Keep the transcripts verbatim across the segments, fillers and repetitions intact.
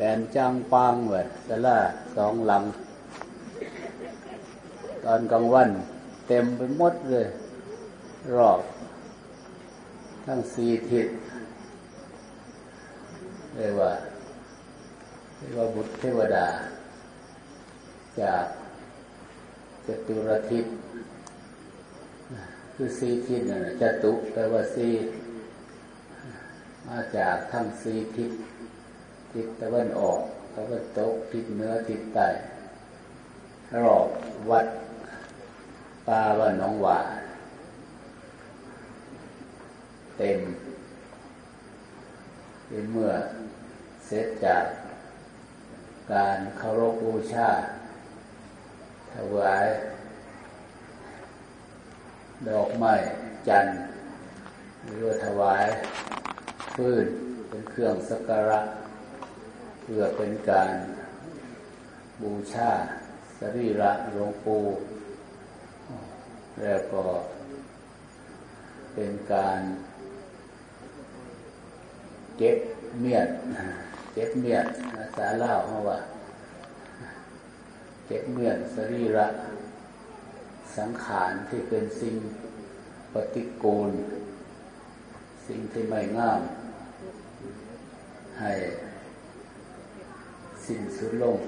นจ้างปางเวทศาลาสองหลังตอนกลางวันเต็มไปหมดเลยรอบทั้งสี่ทิศเรียกว่าเรียกว่าบุตรเทวดาจากจตุรทิศคือสี่ทิศนั่นแหละจตุแปลว่าสี่มาจากทั้งสี่ทิศทิศตะวันออกตะวันตกทิศเหนือทิศใต้รอบวัดป่าบ้านหนองหว่าเต็มเมื่อเสร็จจากการเคารพบูชาถวายดอกไม้จันทร์หรือถวายฟืนเป็นเครื่องสักการะเพื่อเป็นการบูชาสรีระหลวงปู่แล้วก็เป็นการเก็บเมียนเก็บเมียนภาษาลาวเขาว่าเก็บเมียนสรีระสังขารที่เป็นสิ่งปฏิกูลสิ่งที่ไม่งามให้สิ้นสุดลง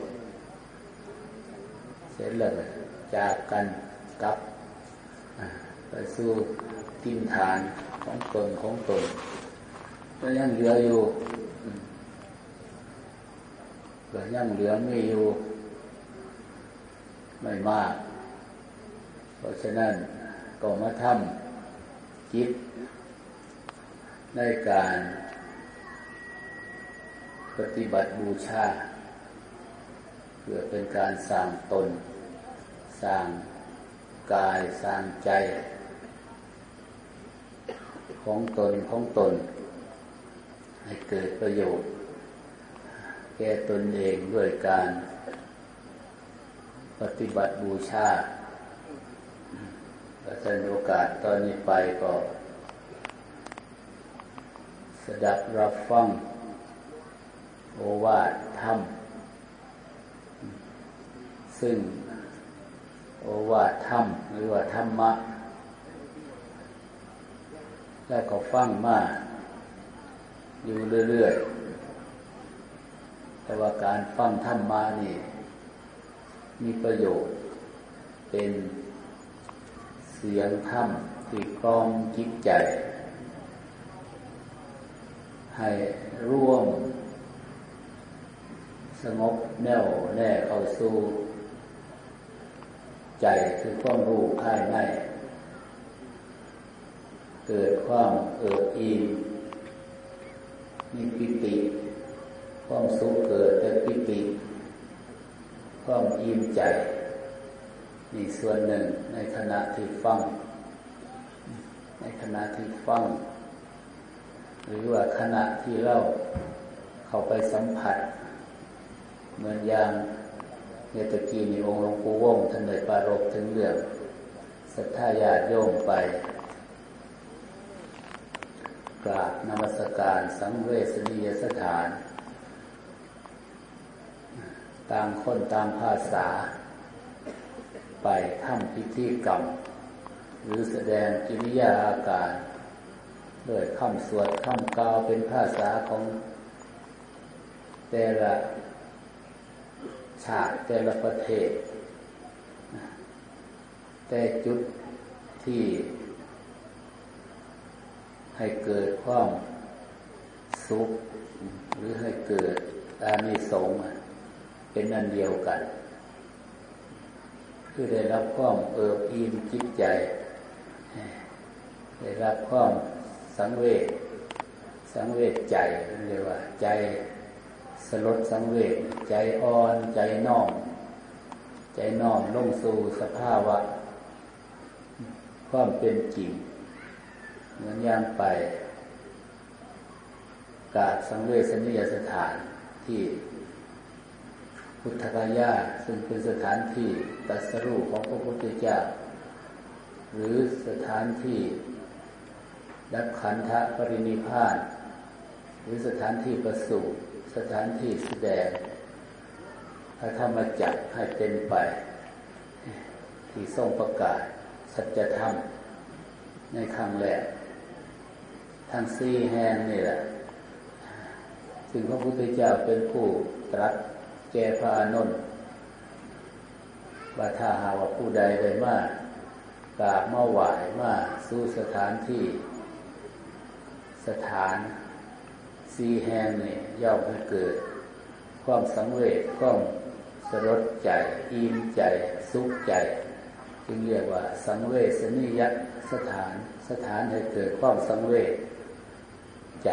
เสร็จแล้วจากกันกลับไปสู่ทินฐานของตนของตนก็ยังเหลืออยู่ก็ยังเหลือไม่อยู่ไม่มากเพราะฉะนั้นก็มาทำจิตในการปฏิบัติบูชาเพื่อเป็นการสร้างตนสร้างกายสร้างใจของตนของตนให้เกิดประโยชน์แก่ตนเองด้วยการปฏิบัติบูชาถ้ามีโอกาสตอนนี้ไปก็สดับรับฟังโอวาทธรรมซึ่งโอวาทธรรมหรือว่าธรรมะแล้วก็ฟังมาอยู่เรื่อยๆแต่ว่าการฟังธรรมะนี่มีประโยชน์เป็นเสียงธรรมที่กล่อมจิตใจให้ร่วมสงบแน่วแน่เข้าสู่ใจคือความรู้ภายในเกิดความเอิบอิ่มมีปิติความสุขเกิดแต่ปิติความอิ่มใจนี่ส่วนหนึ่งในขณะที่ฟังในขณะที่ฟังหรือว่าขณะที่เราเข้าไปสัมผัสเหมือนอย่างเนตะกี้มีองค์หลวงปู่วงท่านได้ปรารภถึงเรื่องศรัทธาญาติโยมไปกราบนมัสการสังเวชนียสถานต่างคนตามภาษาไปทำพิธีกรรมหรือแสดงกิริยาอาการโดยคำสวดคำกล่าวเป็นภาษาของแต่ละชาติแต่ละประเทศแต่จุดที่ให้เกิดความสุขหรือให้เกิดอานิสงส์เป็นอันเดียวกันคือได้รับความเอิบอิ่มจิตใจได้รับความสังเวชสังเวชใจเรียกว่าใจสลดสังเวชใจอ่อนใจน้อมใจน้อมลงสู่สภาวะความเป็นจริงเหมือนอย่างไปกราบสังเวชนียสถานที่พุทธคยาซึ่งเป็นสถานที่ตรัสรู้ของพระพุทธเจ้าหรือสถานที่ดับขันธปรินิพพานหรือสถานที่ประสูติสถานที่แสดงพระธรรมจักรให้เป็นไปที่ทรงประกาศสัจธรรมในครั้งแรกทั้งสี่แห่งนี่แหละซึ่งพระพุทธเจ้าเป็นผู้ตรัสแก่พระอานนท์ว่าถ้าหากว่าผู้ใดได้มากราบมาไหว้มาสู่สถานที่สถานสี่แห่งนี่ย่อมให้เกิดความสังเวชความสลดใจอิ่มใจสุขใจจึงเรียกว่าสังเวชนิยสถานสถานให้เกิดความสังเวชใจ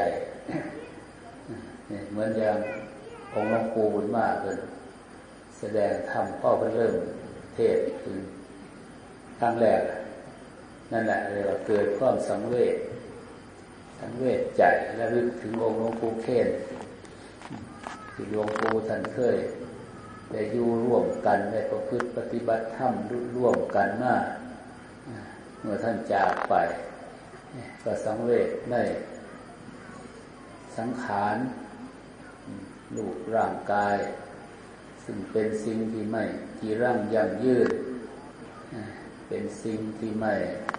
เหมือนอย่างองค์หลวงปู่บุญมากเลยแสดงธรรมพ่อเพิ่งเริ่มเทศน์ถึงครั้งแรกนั่นแหละเรียกว่าเกิดความสังเวชสังเวชใจและลึกถึงองค์หลวงปู่เข่นที่หลวงปู่ท่านเคยได้อยู่ร่วมกันได้ประพฤติปฏิบัติธรรมร่วมกันมาเมื่อท่านจากไปก็สังเวชได้สังขารรูปร่างกายซึ่งเป็นสิ่งที่ไม่จีรังยั่งยืนเป็นสิ่งที่ไม่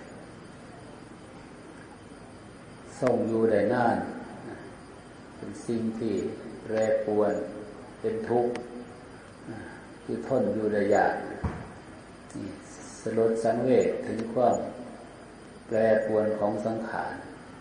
ทรงอยู่ได้นานเป็นสิ่งที่แปรปรวนเป็นทุกข์คือทนอยู่ได้ยากสลดสังเวชถึงความแปรปรวนของสังขาร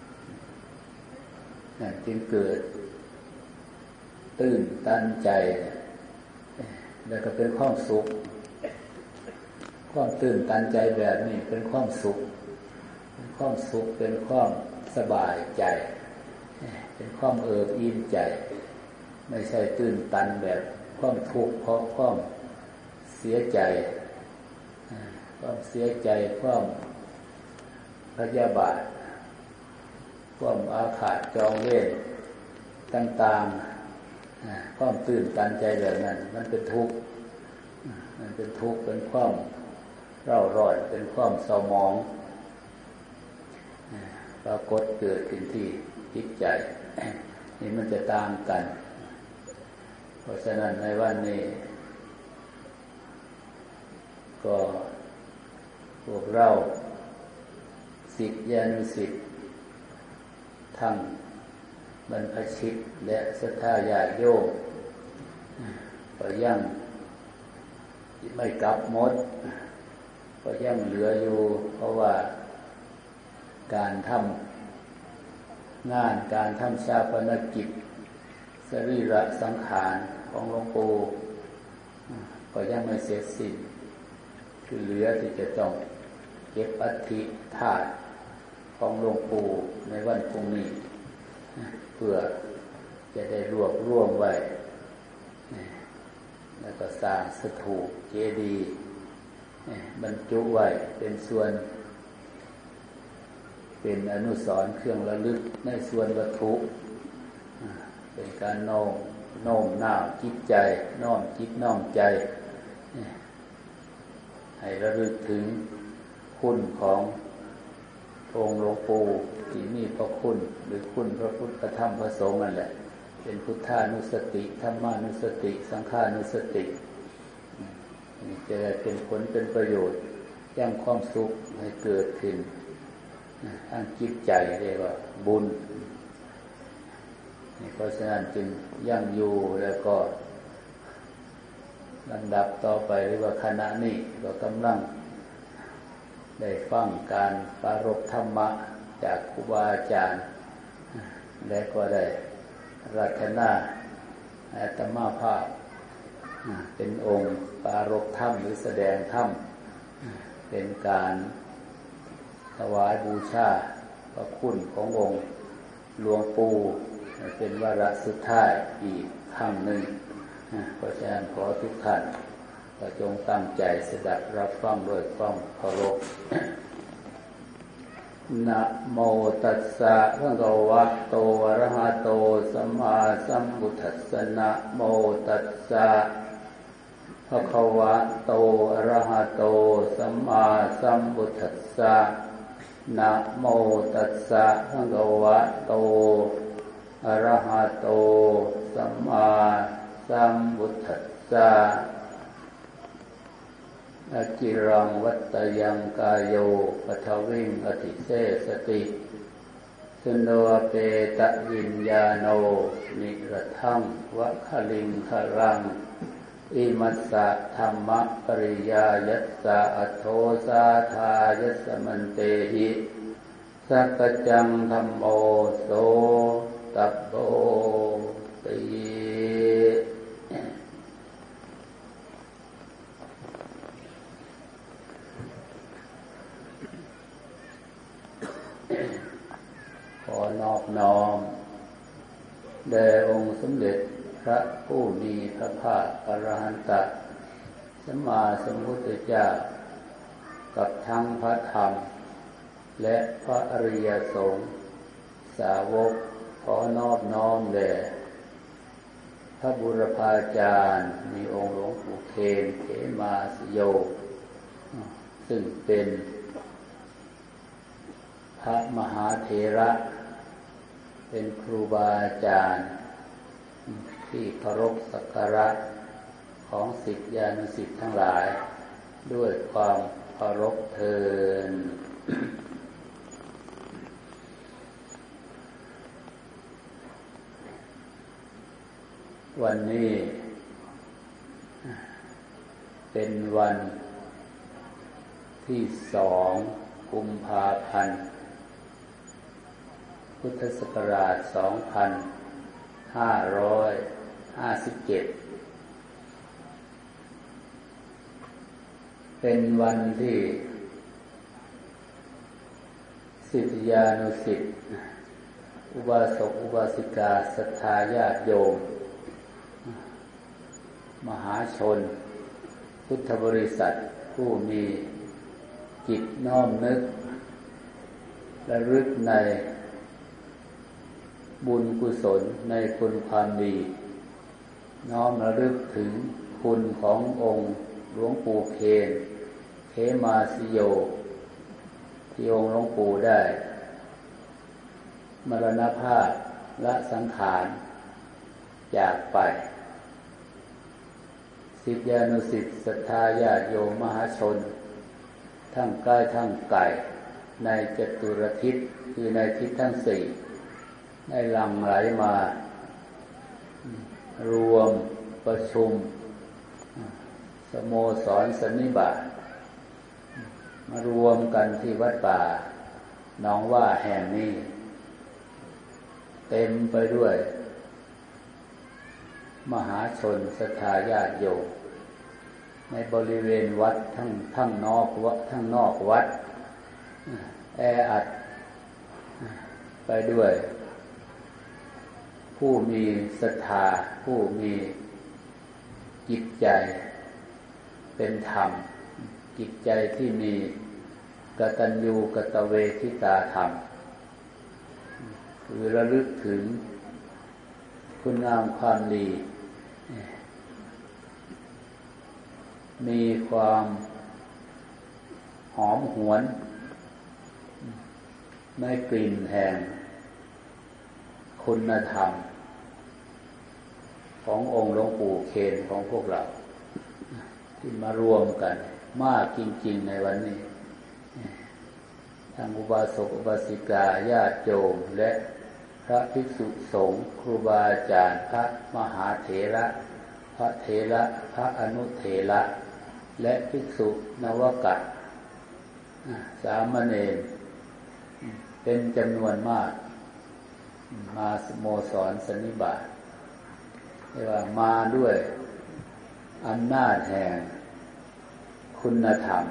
จึงเกิดตื่นตันใจแล้วก็เป็นความสุขความตื่นตันใจแบบนี้เป็นความสุขเป็นความสุขเป็นความสบายใจเป็นความเอิบอิ่มใจไม่ใช่ตื่นตันแบบความทุกข์เพราะความเสียใจความเสียใจความพยาบาทความอาฆาตจองเวรต่างๆความตื่นตันใจแบบนั้นมันเป็นทุกข์มันเป็นทุกข์เป็นความเร่าร้อนเป็นความเศร้าหมองปรากฏเกิดขึ้นที่จิตใจนี่มันจะตามกันเพราะฉะนั้นในวันนี้ก็พวกเราศิษยานุศิษย์ทั้งบรรพชิตและศรัทธาญาติโยมก็ยังไม่กลับหมดก็ยังเหลืออยู่เพราะว่าการทำงานการทำชาปนกิจสรีระสังขารของหลวงปู่ก็ยังไม่เสร็จสิ้นคือเหลือที่จะต้องเก็บอัฐิธาตุของหลวงปู่ในวันพรุ่งนี้เพื่อจะได้รวบรวมไว้แล้วก็สร้างสถูปเจดีย์บรรจุไว้เป็นส่วนเป็นอนุสรณ์เครื่องระลึกในส่วนวัตถุเป็นการน้อมน้อมน้าวจิตใจน้อมจิตน้อมใจให้ระลึกถึงคุณขององค์หลวงปู่ที่มีพระคุณหรือคุณพระพุทธธรรมพระสงฆ์นั่นแหละเป็นพุทธานุสติธรรมานุสติสังฆานุสติจะเป็นผลเป็นประโยชน์ยังความสุขให้เกิดขึ้นทางจิตใจเรียกว่าบุญเพราะฉะนั้นจึงยั่งอยู่แล้วก็ลำดับต่อไปหรือว่าขณะนี้ก็กำลังได้ฟังการปรารภธรรมะจากครูบาอาจารย์และก็ได้รัตนาอาตมาภาพเป็นองค์ปรารภธรรมหรือแสดงธรรมเป็นการถวายบูชาพระคุณขององค์หลวงปู่เป็นวาระสุดท้ายอีกครั้งหนึ่งเพราะฉะนั้นขอทุกท่านก็จงตั้งใจสดับรับฟังโดยความเคารพนะโมตัสสะภะคะวะโตอะระหะโตสัมมาสัมพุทธัสสะนะโมตัสสะภะคะวะโตอะระหะโตสัมมาสัมพุทธัสสะนะโมตัสสะภะคะวะโตอะระหะโตสัมมาสัมพุทธัสสะอจิรังวัตยังกายโยปทวิงอธิเสสติสุโนเปตวิญญาโนนิรัตังวะคลิงครังอิมัสสะธัมมะปริยายัสสะอัตโธสาธายัสสมันเตหิสักจังธัมโมโสตัปโปติขอนอบน้อมแด่องค์สมเด็จพระผู้มีพระภาคอรหันตสัมมาสัมพุทธเจ้ากับทั้งพระธรรมและพระอริยสงฆ์สาวกขอนอบน้อมแด่พระบุรพาจารย์มีองค์หลวงปู่เคนเขมาสโยซึ่งเป็นพระมหาเถระเป็นครูบาอาจารย์ที่เคารพสักการะของศิษยานุศิษย์ทั้งหลายด้วยความเคารพเทินวันนี้เป็นวันที่สองกุมภาพันธ์พุทธศักราชสองพันห้าร้อยห้าสิบเจ็ดเป็นวันที่ศิษยานุศิษย์อุบาสกอุบาสิกาศรัทธาญาติโยมมหาชนพุทธบริษัทผู้มีจิตน้อมนึกระลึกในบุญกุศลในคุณความดีน้อมระลึกถึงคุณขององค์หลวงปู่เคนเขมาสโยที่องค์หลวงปู่ได้มรณภาพละสังขารจากไปศิษยานุศิษย์ศรัทธาญาติโยมมหาชนทั้งใกล้ทั้งไกลในจตุรทิศคือในทิศทั้งสี่ได้หลั่งไหลมารวมประชุมสโมสรสันนิบาตมารวมกันที่วัดป่าหนองว่าแห่งนี้เต็มไปด้วยมหาชนศรัทธาญาติโยมในบริเวณวัดทั้งทั้งนอกวัดทั้งนอกวัดแออัดไปด้วยผู้มีศรัทธาผู้มีจิตใจเป็นธรรมจิตใจที่มีกตัญญูกตเวทิตาธรรมคือระลึกถึงคุณงามความดีมีความหอมหวนไม่กลิ่นแห่งคุณธรรมขององค์หลวงปู่เคนของพวกเราที่มารวมกันมากจริงๆในวันนี้ทั้งอุบาสกอุบาสิกาญาติโยมและพระภิกษุสงฆ์ครูบาอาจารย์พระมหาเถระพระเถระพระอนุเถระและภิกษุนวกัตสามเณรเป็นจำนวนมากมาสโมสรสันนิบาตเรียกว่ามาด้วยอำนาจแห่งคุณธรรม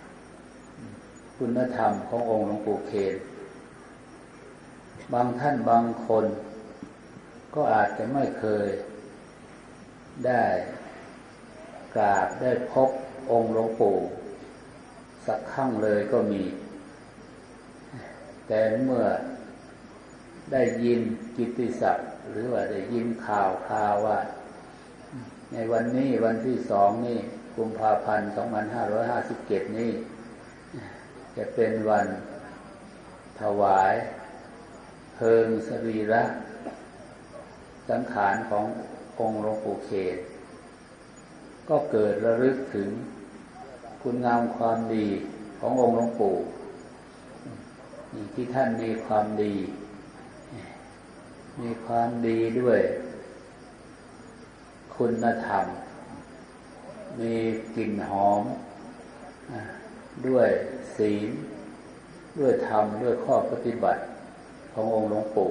คุณธรรมขององค์หลวงปู่เคนบางท่านบางคนก็อาจจะไม่เคยได้กราบได้พบองค์หลวงปู่สักครั้งเลยก็มีแต่เมื่อได้ยินกิตติศัพท์หรือว่าได้ยินข่าวข่าวว่าในวันนี้วันที่สองนี่กุมภาพันธ์สองพันห้าร้อยห้าสิบเจ็ดนี้จะเป็นวันถวายเพลิงสรีระสังขารขององค์หลวงปู่เขตก็เกิดระลึกถึงคุณงามความดีขององค์หลวงปู่ที่ท่านมีความดีมีความดีด้วยคุณธรรมมีกลิ่นหอมด้วยศีลด้วยธรรมด้วยข้อปฏิบัติขององค์หลวงปู่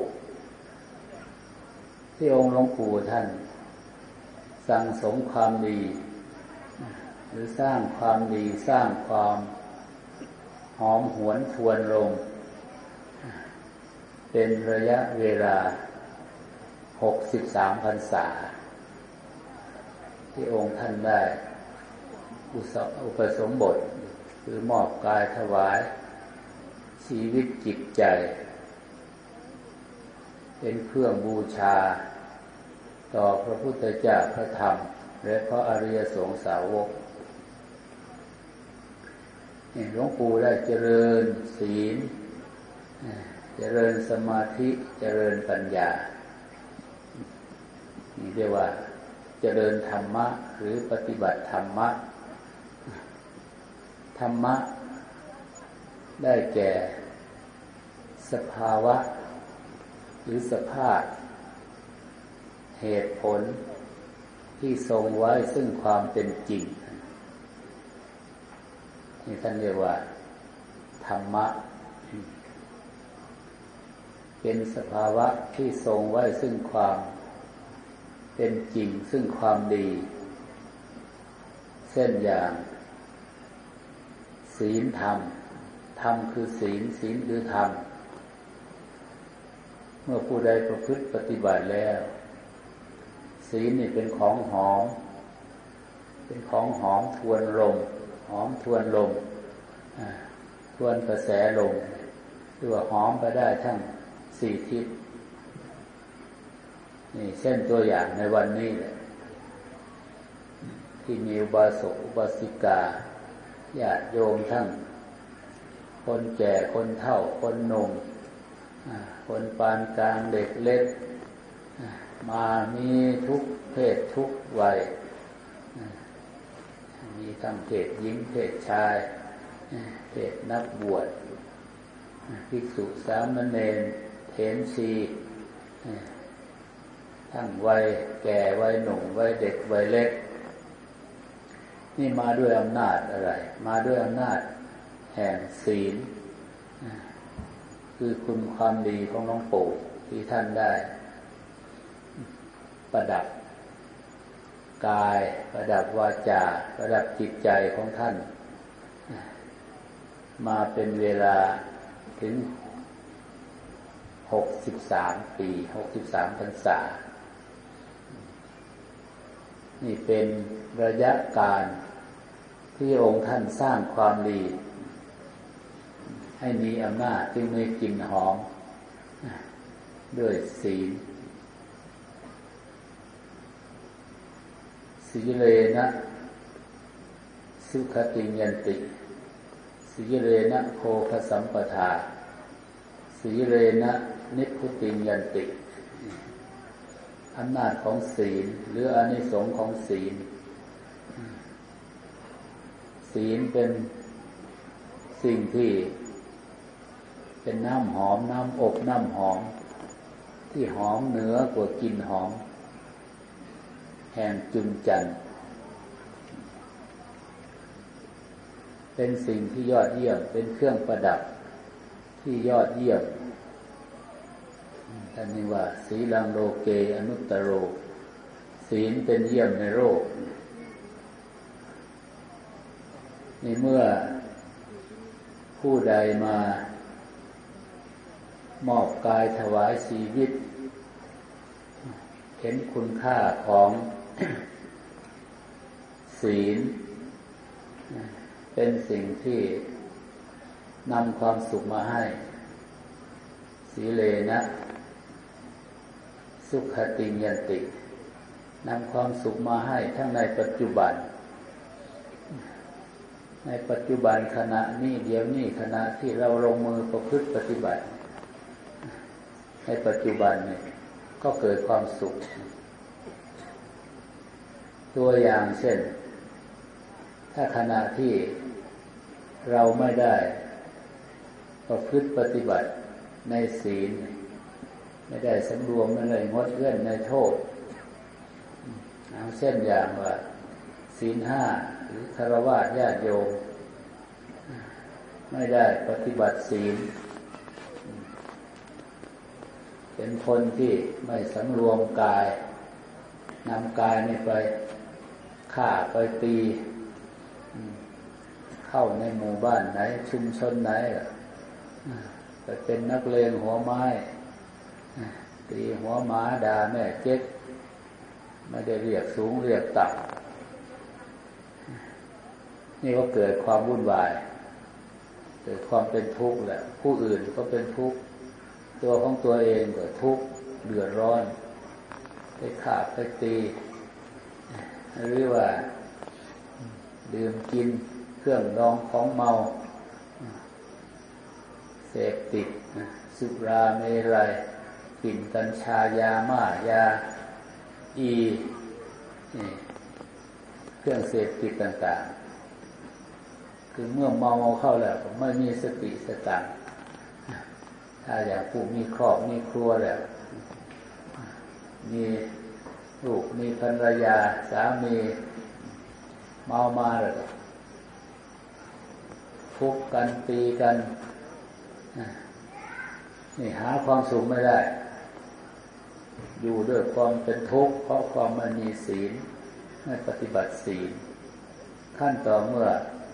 ที่องค์หลวงปู่ท่านสั่งสมความดีหรือสร้างความดีสร้างความหอมหวนทวนลงเป็นระยะเวลาหกสิบสามพรรษาที่องค์ท่านได้อุปสมบทคือมอบกายถวายชีวิตจิตใจเป็นเครื่องบูชาต่อพระพุทธเจ้าพระธรรมและพระอริยสงฆ์สาวกหลวงปู่ได้เจริญศีลเจริญสมาธิเจริญปัญญานี่เรียกว่าเจริญธรรมะหรือปฏิบัติธรรมะธรรมะได้แก่สภาวะหรือสภาพเหตุผลที่ทรงไว้ซึ่งความเป็นจริงนี่ท่านเรียกว่าธรรมะเป็นสภาวะที่ทรงไว้ซึ่งความเป็นจริงซึ่งความดีเช่นอย่างศีลธรรมธรรมคือศีลศีลคือธรรมเมื่อผู้ใดประพฤติปฏิบัติแล้วศีลนี่เป็นของหอมเป็นของหอมทวนลมหอมทวนลมทวนกระแสลมหรือว่าหอมไปได้ทั้งสี่ทิศนี่เช่นตัวอย่างในวันนี้แหละที่มีอุบาสกอุบาสิกาญาติโยมทั้งคนแก่คนเฒ่าคนหนุ่มคนปานกลางเด็กเล็กมามีทุกเพศทุกวัยมีทั้งเพศหญิงเพศชายเพศนักบวชภิกษุสามเณรเถรชีทั้งวัยแก่วัยหนุ่มวัยเด็กวัยเล็กนี่มาด้วยอำนาจอะไรมาด้วยอำนาจแห่งศีลคือคุณความดีของหลวงปู่ที่ท่านได้ประดับกายประดับวาจาประดับจิตใจของท่านมาเป็นเวลาถึงหกสิบสามปีหกสิบสามพรรษานี่เป็นระยะการที่องค์ท่านสร้างความดีให้มีอำนาจที่มีกลิ่นหอมด้วยศีลสีเลนะสุขติยันติสีเลนะโภคสัมปทาสีเลนะนิพพุติยันติอำนาจของศีลหรืออานิสงส์ของศีลศีลเป็นสิ่งที่เป็นน้ำหอมน้ำอบน้ำหอมที่หอมเหนือกว่ากลิ่นหอมแห่งจุลจันทร์เป็นสิ่งที่ยอดเยี่ยมเป็นเครื่องประดับที่ยอดเยี่ยมท่านนี้ว่าศีลังโลเกอนุตตโรศีลเป็นเยี่ยมในโลกในเมื่อผู้ใดมามอบกายถวายชีวิตเห็นคุณค่าของศีลเป็นสิ่งที่นำความสุขมาให้สีเลนะสุขติยันตินำความสุขมาให้ทั้งในปัจจุบันในปัจจุบันขณะนี้เดี๋ยวนี้ขณะที่เราลงมือประพฤติปฏิบัติในปัจจุบันเนี่ยก็ก็เกิดความสุขตัวอย่างเช่นถ้าขณะที่เราไม่ได้ประพฤติปฏิบัติในศีลไม่ได้สำรวมไม่ได้งดเว้นในโทษเอาเช่นอย่างว่าศีลห้าหรือฆราวาสญาติโยมไม่ได้ปฏิบัติศีลเป็นคนที่ไม่สำรวมกายนำกายนี่ไปฆ่าไปตีเข้าในหมู่บ้านไหนชุมชนไหนไปเป็นนักเลงหัวไม้ตีหัวหมาด่าแม่เจ๊กไม่ได้เรียกสูงเรียกต่ำนี่ก็เกิดความวุ่นวายเกิดความเป็นทุกข์แหละผู้อื่นก็เป็นทุกข์ตัวของตัวเองก็ทุกข์เดือดร้อนไปฆ่าไปตีหรือว่าดื่มกินเครื่องดองของเมาเสพติดสุราเมรัยกลิ่นกัญชายาม่ายาอีเครื่องเสพติดต่างๆคือเมื่อเมาเข้าแล้วไม่มีสติสตังค์ถ้าอย่างผู้มีครอบมีครัวแล้วมีลูกมีภรรยาสามีเมามาแล้วทุบกันตีกันนี่หาความสุขไม่ได้อยู่ด้วยความเป็นทุกข์เพราะความไม่มีศีลไม่ปฏิบัติศีลขั้นต่อเมื่อ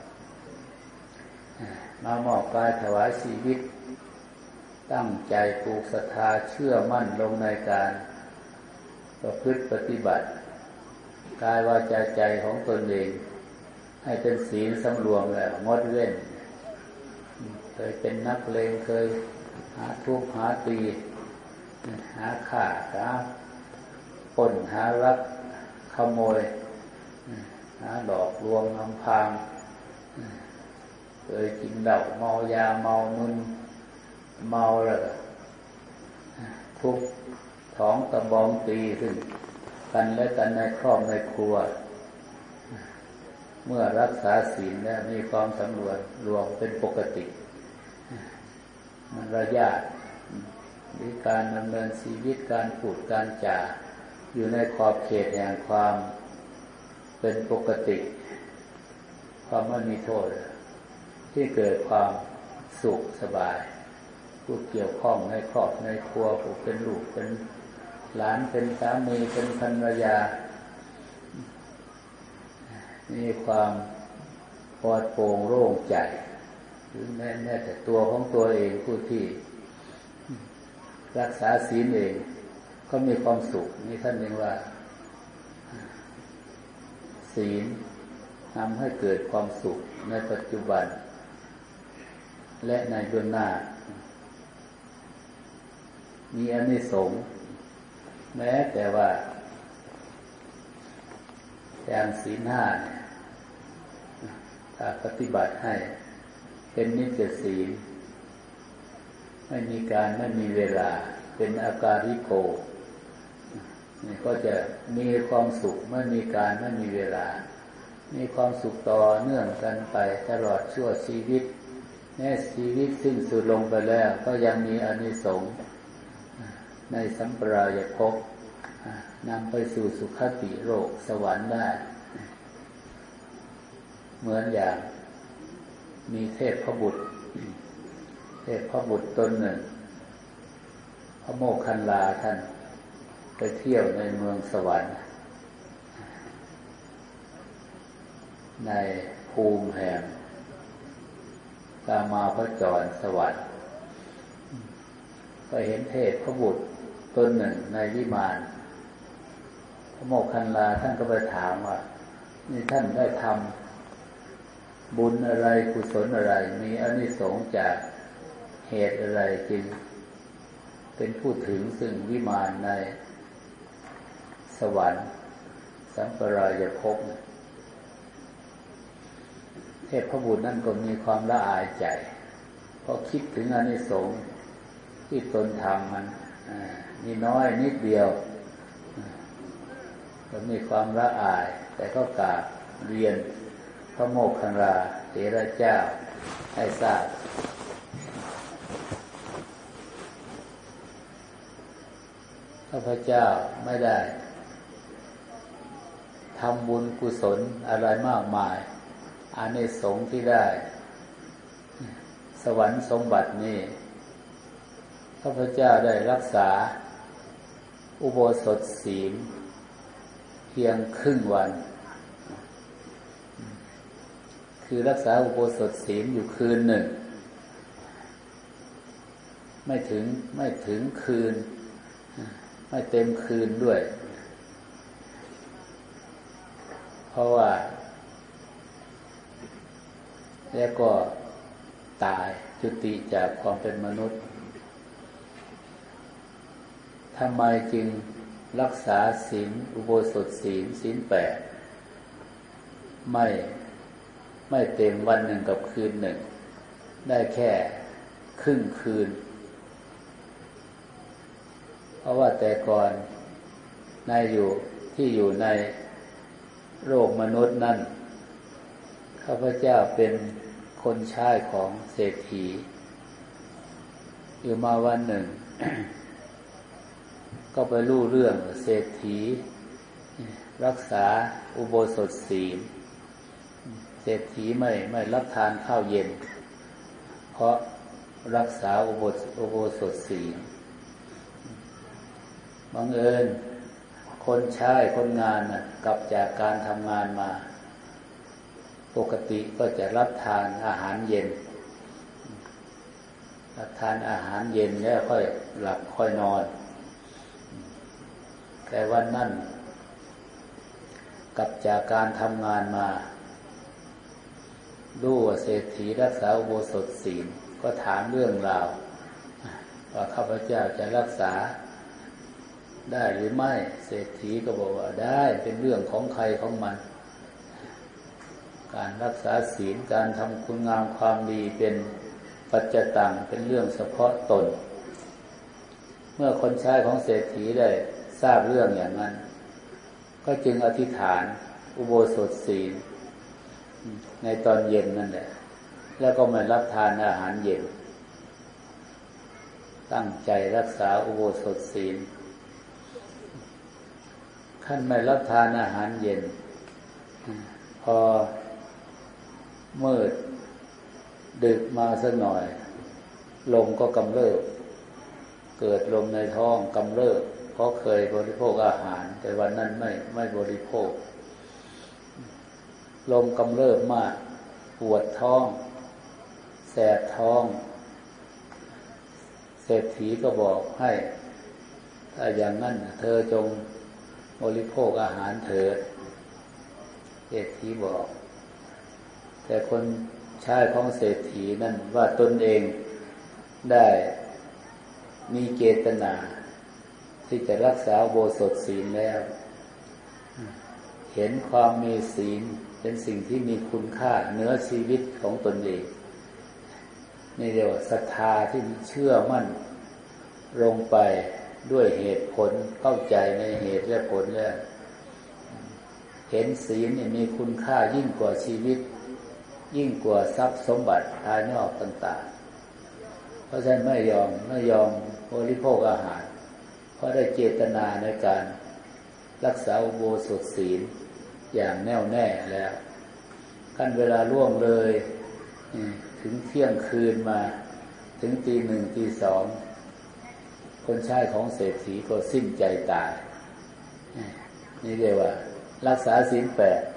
มามอบกายถวายชีวิตตั้งใจปลูกศรัทธาเชื่อมั่นลงในการประพฤติปฏิบัติกายวาจาใจของตนเองให้เป็นศีลสำรวมแล้วงดเว้นเคยเป็นนักเลงเคยหาทุบหาตีหาฆ่าหาปล้นหารักขโมยหาหลอกลวงอำพรางเคยกินเหล้าเมายาเมามึนเมาแล้วทุบท้องตะบองตีขึ้นกันและกันในครอบในครัวเมื่อรักษาศีลแล้วมีความสำรวมรวมเป็นปกติมันระยะหรือการดำเนินชีวิตการพูดการจาอยู่ในขอบเขตแห่งความเป็นปกติความไม่มีโทษที่เกิดความสุขสบายผู้เกี่ยวข้องในครอบในครัวผู้เป็นลูกเป็นหลานเป็นสามีเป็นภรรยามีความปลอดโปร่งโล่งใจหรือแม้แม้แต่ตัวของตัวเองผู้ที่รักษาศีลเองก็มีความสุขนี่ท่านเรียกว่าศีลทำให้เกิดความสุขในปัจจุบันและในเบื้องหน้ามีอานิสงส์แม้แต่ว่าอย่างศีลห้าเนี่ยถ้าปฏิบัติให้เป็นนิจศีลไม่มีการไม่มีเวลาเป็นอาการิโกนี่ก็จะมีความสุขไม่มีการไม่มีเวลามีความสุขต่อเนื่องกันไปตลอดชั่วชีวิตแม้ชีวิตสิ้นสุดลงไปแล้วก็ยังมีอานิสงส์ในสัมปรายภพนำไปสู่สุคติโลกสวรรค์ได้เหมือนอย่างมีเทพบุตรเทพบุตรตนหนึ่งพระโมคคัลลาท่านไปเที่ยวในเมืองสวรรค์ในภูมิแห่งกามาพจรสวรรค์ก็เห็นเทพบุตรตนหนึ่งในวิมานพระโมคคัลลาท่านก็ไปถามว่านี่ท่านได้ทำบุญอะไรกุศลอะไรมีอานิสงส์จากเหตุอะไรจึงเป็นผู้ถึงซึ่งวิมานในสวรรค์สัมปรายภพเทพบุตรนั่นก็มีความละอายใจเพราะคิดถึงอานิสงส์ที่ตนทำมันนี่น้อยนิดเดียวก็มีความละอายแต่ก็กราบเรียนพระโมคคัลลาเถระเจ้าให้ทราบข้าพเจ้าไม่ได้ทำบุญกุศลอะไรมากมายอานิสงส์ที่ได้สวรรค์สมบัตินี้ข้าพเจ้าได้รักษาอุโบสถศีลเพียงครึ่งวันคือรักษาอุโบสถศีลอยู่คืนหนึ่งไม่ถึงไม่ถึงคืนไม่เต็มคืนด้วยเพราะว่าแล้วก็ตายจุติจากความเป็นมนุษย์ทำไมจึงรักษาศีลอุโบสถศีลศีลแปดไม่ไม่เต็มวันหนึ่งกับคืนหนึ่งได้แค่ครึ่งคืนเพราะว่าแต่ก่อนในอยู่ที่อยู่ในโลกมนุษย์นั่นข้าพเจ้าเป็นคนใช้ของเศรษฐีอยู่มาวันหนึ่ง ก็ไปรู้เรื่องเศรษฐีรักษาอุโบสถศีลเศรษฐีไม่ไม่รับทานข้าวเย็นเพราะรักษาอุโบสถอุโบสถศีลบังเอิญคนใช้คนงานน่ะกลับจากการทำงานมาปกติก็จะรับทานอาหารเย็นรับทานอาหารเย็นแล้วค่อยหลับค่อยนอนแต่วันนั้นกลับจากการทำงานมาดูว่าเศรษฐีรักษาอุโบสถศีลก็ถามเรื่องราวว่าข้าพเจ้าจะรักษาได้หรือไม่เศรษฐีก็บอกว่าได้เป็นเรื่องของใครของมันการรักษาศีลการทำคุณงามความดีเป็นปัจจตังเป็นเรื่องเฉพาะตนเมื่อคนใช้ของเศรษฐีได้ทราบเรื่องอย่างนั้นก็จึงอธิษฐานอุโบสถศีลในตอนเย็นนั่นแหละแล้วก็ไม่รับทานอาหารเย็นตั้งใจรักษาอุโบสถศีลขั้นไม่รับทานอาหารเย็นพอมืดดึกมาสักหน่อยลมก็กำเริบเกิดลมในท้องกำเริบเพราะเคยบริโภคอาหารแต่วันนั้นไม่ไม่บริโภคลมกำเริบมากปวดท้องแสบท้องเศรษฐีก็บอกให้ถ้าอย่างนั้นเธอจงบริโภคอาหารเถิดเศรษฐีบอกแต่คนใช้ของเศรษฐีนั่นว่าตนเองได้มีเจตนาที่จะรักษาอุโบสถศีลแล้วเห็นความมีศีลเป็นสิ่งที่มีคุณค่าเหนือชีวิตของตนเองนี่เรียกว่าศรัทธาที่เชื่อมั่นลงไปด้วยเหตุผลเข้าใจในเหตุและผลแล้วเห็นศีลเนี่ยมีคุณค่ายิ่งกว่าชีวิตยิ่งกว่าทรัพย์สมบัติภายนอกต่างๆเพราะฉะนั้นไม่ยอมไม่ยอมบริโภคอาหารเพราะได้เจตนาในการรักษาอุโบสถศีลอย่างแน่วแน่แล้วขั้นเวลาล่วงเลยถึงเที่ยงคืนมาถึงตีหนึ่งตีสองคนใช้ของเศรษฐีก็สิ้นใจตายนี่เรียกว่ารักษาศีลแปด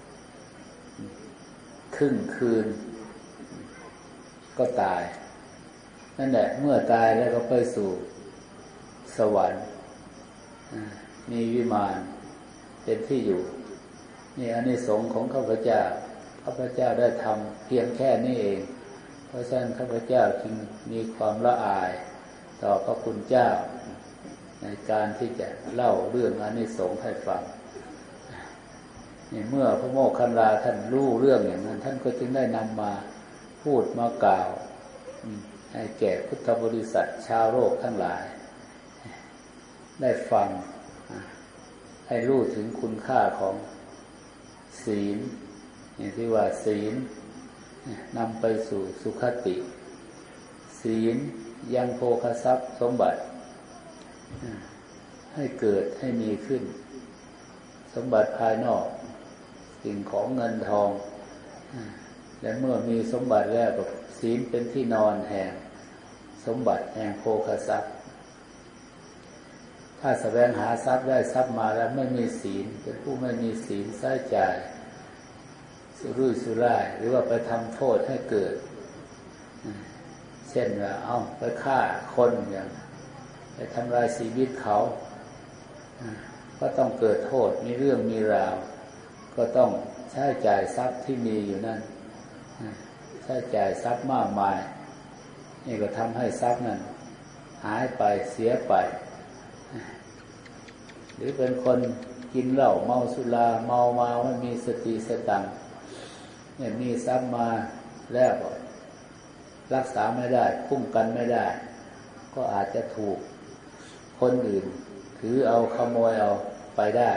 ครึ่งคืนก็ตายนั่นแหละเมื่อตายแล้วก็ไปสู่สวรรค์มีวิมานเป็นที่อยู่นี่อานิสงส์ของข้าพเจ้าข้าพเจ้าได้ทำเพียงแค่นี้เองเพราะฉะนั้นข้าพเจ้าจึงมีความละอายต่อพระคุณเจ้าในการที่จะเล่าเรื่องอานิสงส์ให้ฟังนี่เมื่อพระโมคคัลลาท่านรู้เรื่องอย่างนั้นท่านก็จึงได้นำมาพูดมากล่าวให้แก่พุทธบริษัทชาวโลกทั้งหลายได้ฟังให้รู้ถึงคุณค่าของศีลอย่างที่ว่าศีลนำไปสู่สุคติ ศีลยังโภคทรัพย์สมบัติให้เกิดให้มีขึ้นสมบัติภายนอกสิ่งของเงินทองและเมื่อมีสมบัติแล้วก็ศีลเป็นที่นอนแห่งสมบัติแห่งโภคทรัพย์ถ้าแสวงหาทรัพย์ได้ทรัพย์มาแล้วไม่มีศีลเป็นผู้ไม่มีศีลใช้จ่ายสุรุ่ยสุร่ายหรือว่าไปทำโทษให้เกิดเช่นว่าเอาไปฆ่าคนอย่างไปทำลายชีวิตเขาก็ต้องเกิดโทษมีเรื่องมีราวก็ต้องใช้จ่ายทรัพย์ที่มีอยู่นั่นใช้จ่ายทรัพย์มากมายนี่ก็ทำให้ทรัพย์นั้นหายไปเสียไปหรือเป็นคนกินเหล้าเมาสุราเมามาไม่มีสติสตังค์เนี่ยมีทรัพย์มาแล้วรักษาไม่ได้คุ้มกันไม่ได้ก็อาจจะถูกคนอื่นถือเอาขโมยเอาไปได้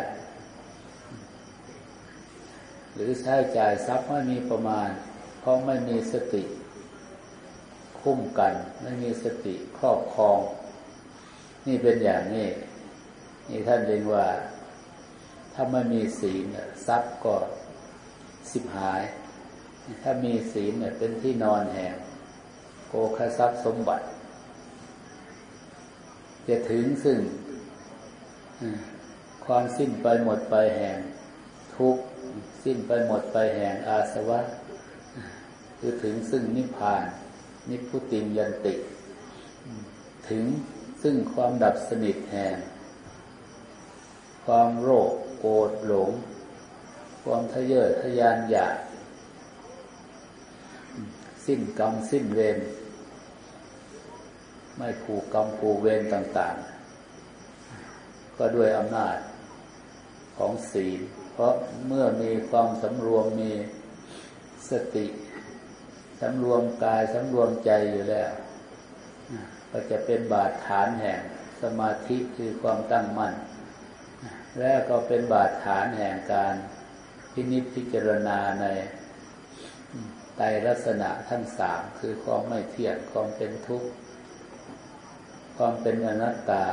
หรือใช้จ่ายทรัพย์ไม่มีประมาณเพราะไม่มีสติคุ้มกันไม่มีสติครอบครองนี่เป็นอย่างนี้นี่ท่านเรียกว่าถ้าไม่มีศีลทรัพย์ก็สิบหายถ้ามีศีลเนี่ยเป็นที่นอนแห่งโภคทรัพย์สมบัติจะถึงซึ่งความสิ้นไปหมดไปแห่งทุกข์สิ้นไปหมดไปแห่งอาสวะคือถึงซึ่งนิพพานนิพพุติยันติถึงซึ่งความดับสนิทแห่งความโลภโกรธหลงความทะเยอทะยานอยากสิ้นกรรมสิ้นเวรไม่ผูกกรรมผูกเวรต่างๆก็ด้วยอำนาจของศีลเพราะเมื่อมีความสำรวมมีสติสำรวมกายสำรวมใจอยู่แล้วก็จะเป็นบาดฐานแห่งสมาธิคือความตั้งมั่นและก็เป็นบาดฐานแห่งการพินิจพิจารณาในไตรลักษณะทั้งสามคือความไม่เที่ยงความเป็นทุกข์ความเป็นอนัตตา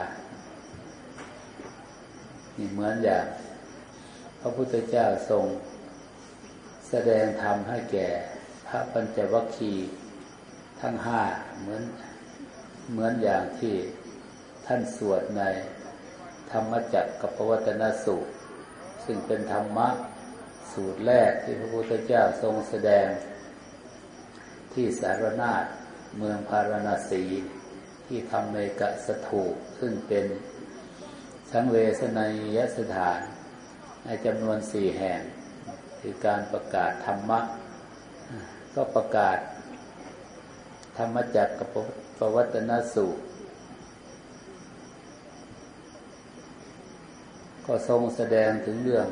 นี่เหมือนอย่างพระพุทธเจ้าทรงแสดงธรรมให้แก่พระปัญจวัคคีย์ทั้งห้าเหมือนเหมือนอย่างที่ท่านสวดในธรรมจักรกัปปวัตตนสูตรซึ่งเป็นธรรมะสูตรแรกที่พระพุทธเจ้าทรงแสดงที่สารนาถเมืองพาราณสีที่ธรรมเมกสถูปซึ่งเป็นสังเวชนียสถานในจำนวนสี่แห่งคือการประกาศธรรมะก็ประกาศธรรมจักรกัปปวัตตนสูตรก็ทรงแสดงถึงเรื่อง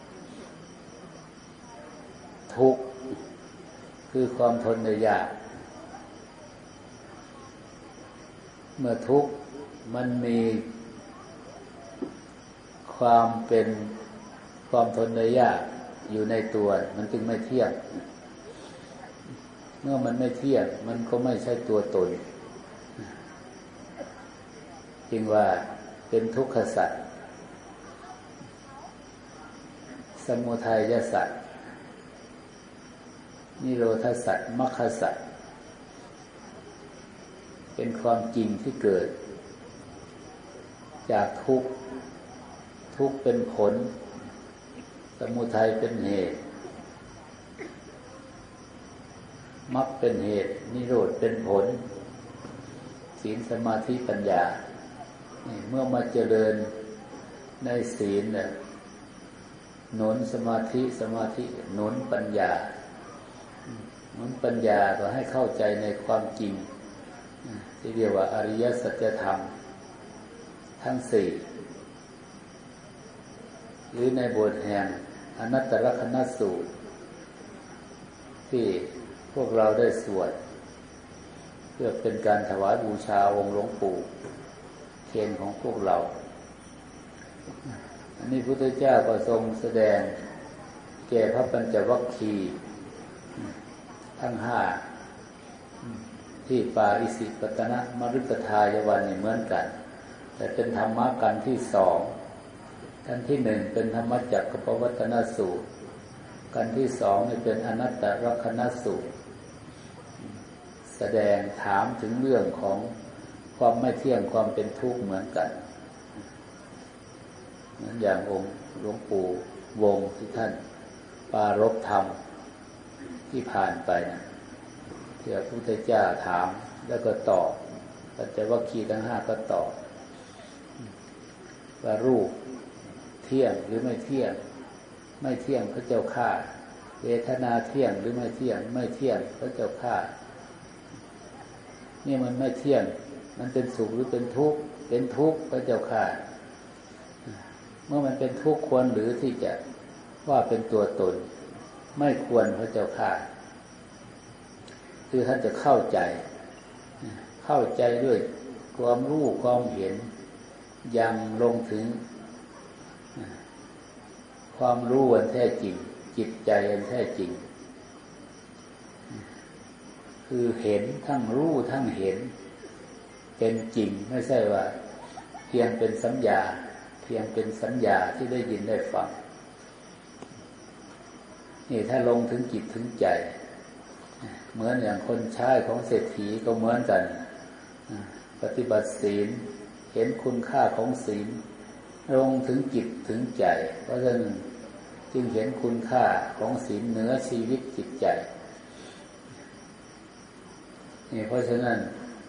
ทุกข์คือความทนได้ยากเมื่อทุกข์มันมีความเป็นความทนได้ยากอยู่ในตัวมันจึงไม่เที่ยงเมื่อมันไม่เที่ยงมันก็ไม่ใช่ตัวตนจึงว่าเป็นทุกขสัจสมุทัยสัจนิโรธสัจมรรคสัจเป็นความจริงที่เกิดจากทุกข์ทุกข์เป็นผลสมุทัยเป็นเหตุมรรคเป็นเหตุนิโรธเป็นผลศีลสมาธิปัญญาเมื่อมาเจริญในศีลเนี่ยหนุนสมาธิสมาธิหนุนปัญญาหนุนปัญญาก็ให้เข้าใจในความจริงที่เรียกว่าอริยสัจธรรมทั้งสี่หรือในบทแห่งอนัตตลักขณสูตรที่พวกเราได้สวดเพื่อเป็นการถวายบูชาองค์หลวงปู่เทียนของพวกเราอันนี้พุทธเจ้าก็ทรงแสดงแก่พระปัญจวัคคีย์ทั้งห้าที่ป่าอิสิปตนมฤคทายวันนี่เหมือนกันแต่เป็นธรรมะกันที่สองกันที่หนึ่งเป็นธรรมจักรปวัตตนสูตรกันที่สองนี่เป็นอนัตตลักขณสูตรแสดงถามถึงเรื่องของความไม่เที่ยงความเป็นทุกข์เหมือนกันเหมือนอย่างองค์หลวงปู่วงที่ท่านปรารภธรรมที่ผ่านไปนะที่พระพุทธเจ้าถามแล้วก็ตอบปัญจวัคคีย์ทั้งห้าก็ตอบว่ารูปเที่ยงหรือไม่เที่ยงไม่เที่ยงพระเจ้าข้าเวทนาเที่ยงหรือไม่เที่ยงไม่เที่ยงพระเจ้าข้านี่มันไม่เที่ยงมันเป็นสุขหรือเป็นทุกข์เป็นทุกข์พระเจ้าข้าเมื่อมันเป็นทุกข์ควรหรือที่จะว่าเป็นตัวตนไม่ควรพระเจ้าข้าคือท่านจะเข้าใจเข้าใจด้วยความรู้ความเห็นยังลงถึงความรู้อันแท้จริงจิตใจอันแท้จริงคือเห็นทั้งรู้ทั้งเห็นเป็นจริงไม่ใช่ว่าเพียงเป็นสัญญาเพียงเป็นสัญญาที่ได้ยินได้ฟังนี่ถ้าลงถึงจิตถึงใจเหมือนอย่างคนใช้ของเศรษฐีก็เหมือนกันปฏิบัติศีลเห็นคุณค่าของศีลลงถึงจิตถึงใจเพราะฉะนั้นจึงเห็นคุณค่าของศีลเหนือชีวิตจิตใจนี่เพราะฉะนั้น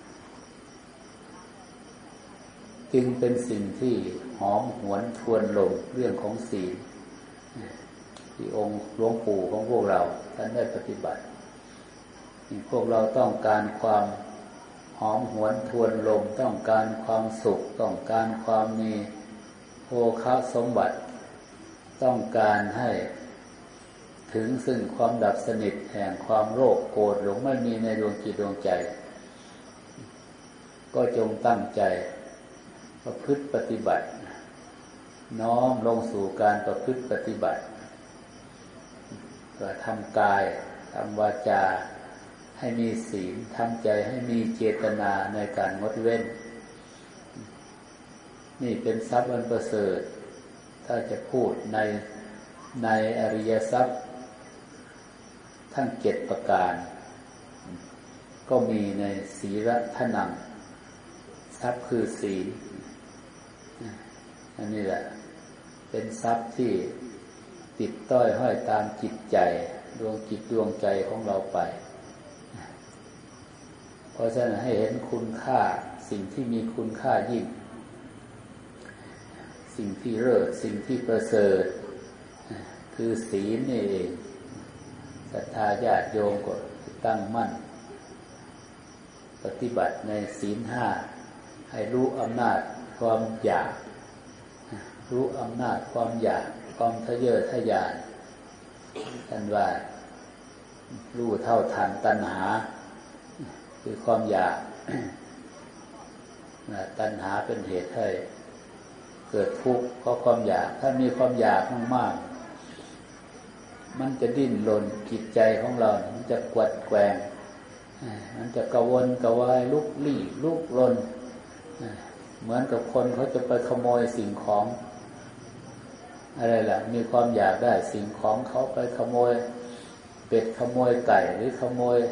จึงเป็นสิ่งที่หอมหวนทวนลมเรื่องของศีลที่องค์หลวงปู่ของพวกเราท่านได้ปฏิบัติพวกเราต้องการความหอมหวนทวนลมต้องการความสุขต้องการความมีโภคสมบัติต้องการให้ถึงซึ่งความดับสนิทแห่งความโลภโกรธหลงไม่มีในดวงจิตดวงใจก็จงตั้งใจประพฤติปฏิบัติน้อมลงสู่การประพฤติปฏิบัติก็ทำกายทำวาจาให้มีศีลทำใจให้มีเจตนาในการงดเว้นนี่เป็นทรัพย์อันประเสริฐถ้าจะพูดในในอริยทรัพย์ทั้งเจ็ดประการก็มีในศีลทนังทรัพย์คือศีลอันนี้แหละเป็นทรัพย์ที่ติดต้อยห้อยตามจิตใจดวงจิตดวงใจของเราไปเพราะฉะนั้นให้เห็นคุณค่าสิ่งที่มีคุณค่ายิ่งสิ่งที่เลิศสิ่งที่ประเสริฐคือศีลนี่เองศรัทธาญาติโยมก็ตั้งมั่นปฏิบัติในศีลห้าให้รู้อำนาจความอยากรู้อำนาจความอยากความทะเยอทะยานท่านว่ารู้เท่าทันตัณหาคือความอยากตัณหาเป็นเหตุให้เกิดทุกข์เพราะความอยากถ้ามีความอยากมากๆมันจะดิ้นรนจิตใจของเรามันจะกวัดแกว่งมันจะกระวนกระวายลุกลี้ลุกลนเหมือนกับคนเขาจะไปขโมยสิ่งของอะไรล่ะมีความอยากได้สิ่งของเขาไปขโมยเป็ดขโมยไก่หรือขโมย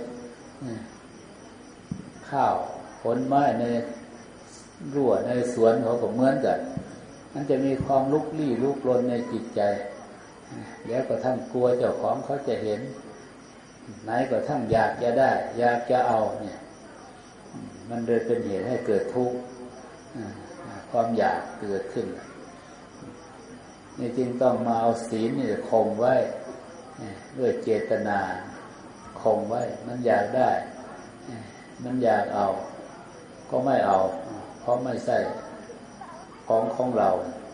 ข้าวผลไม้ในรั้วในสวนเขาก็เหมือนกันมันจะมีความลุกลี้ลุกลนในจิตใจแล้วก็ทั้งกลัวเจ้าของเขาจะเห็นไหนก็ทั้งอยากจะได้อยากจะเอาเนี่ยมันเลยเป็นเหตุให้เกิดทุกข์ความอยากเกิดขึ้นนี่จึงต้องมาเอาศีลนี่คงไว้ด้วยเจตนาคงไว้มันอยากได้มันอยากเอาก็ไม่เอาเพราะไม่ใช่ของของเรา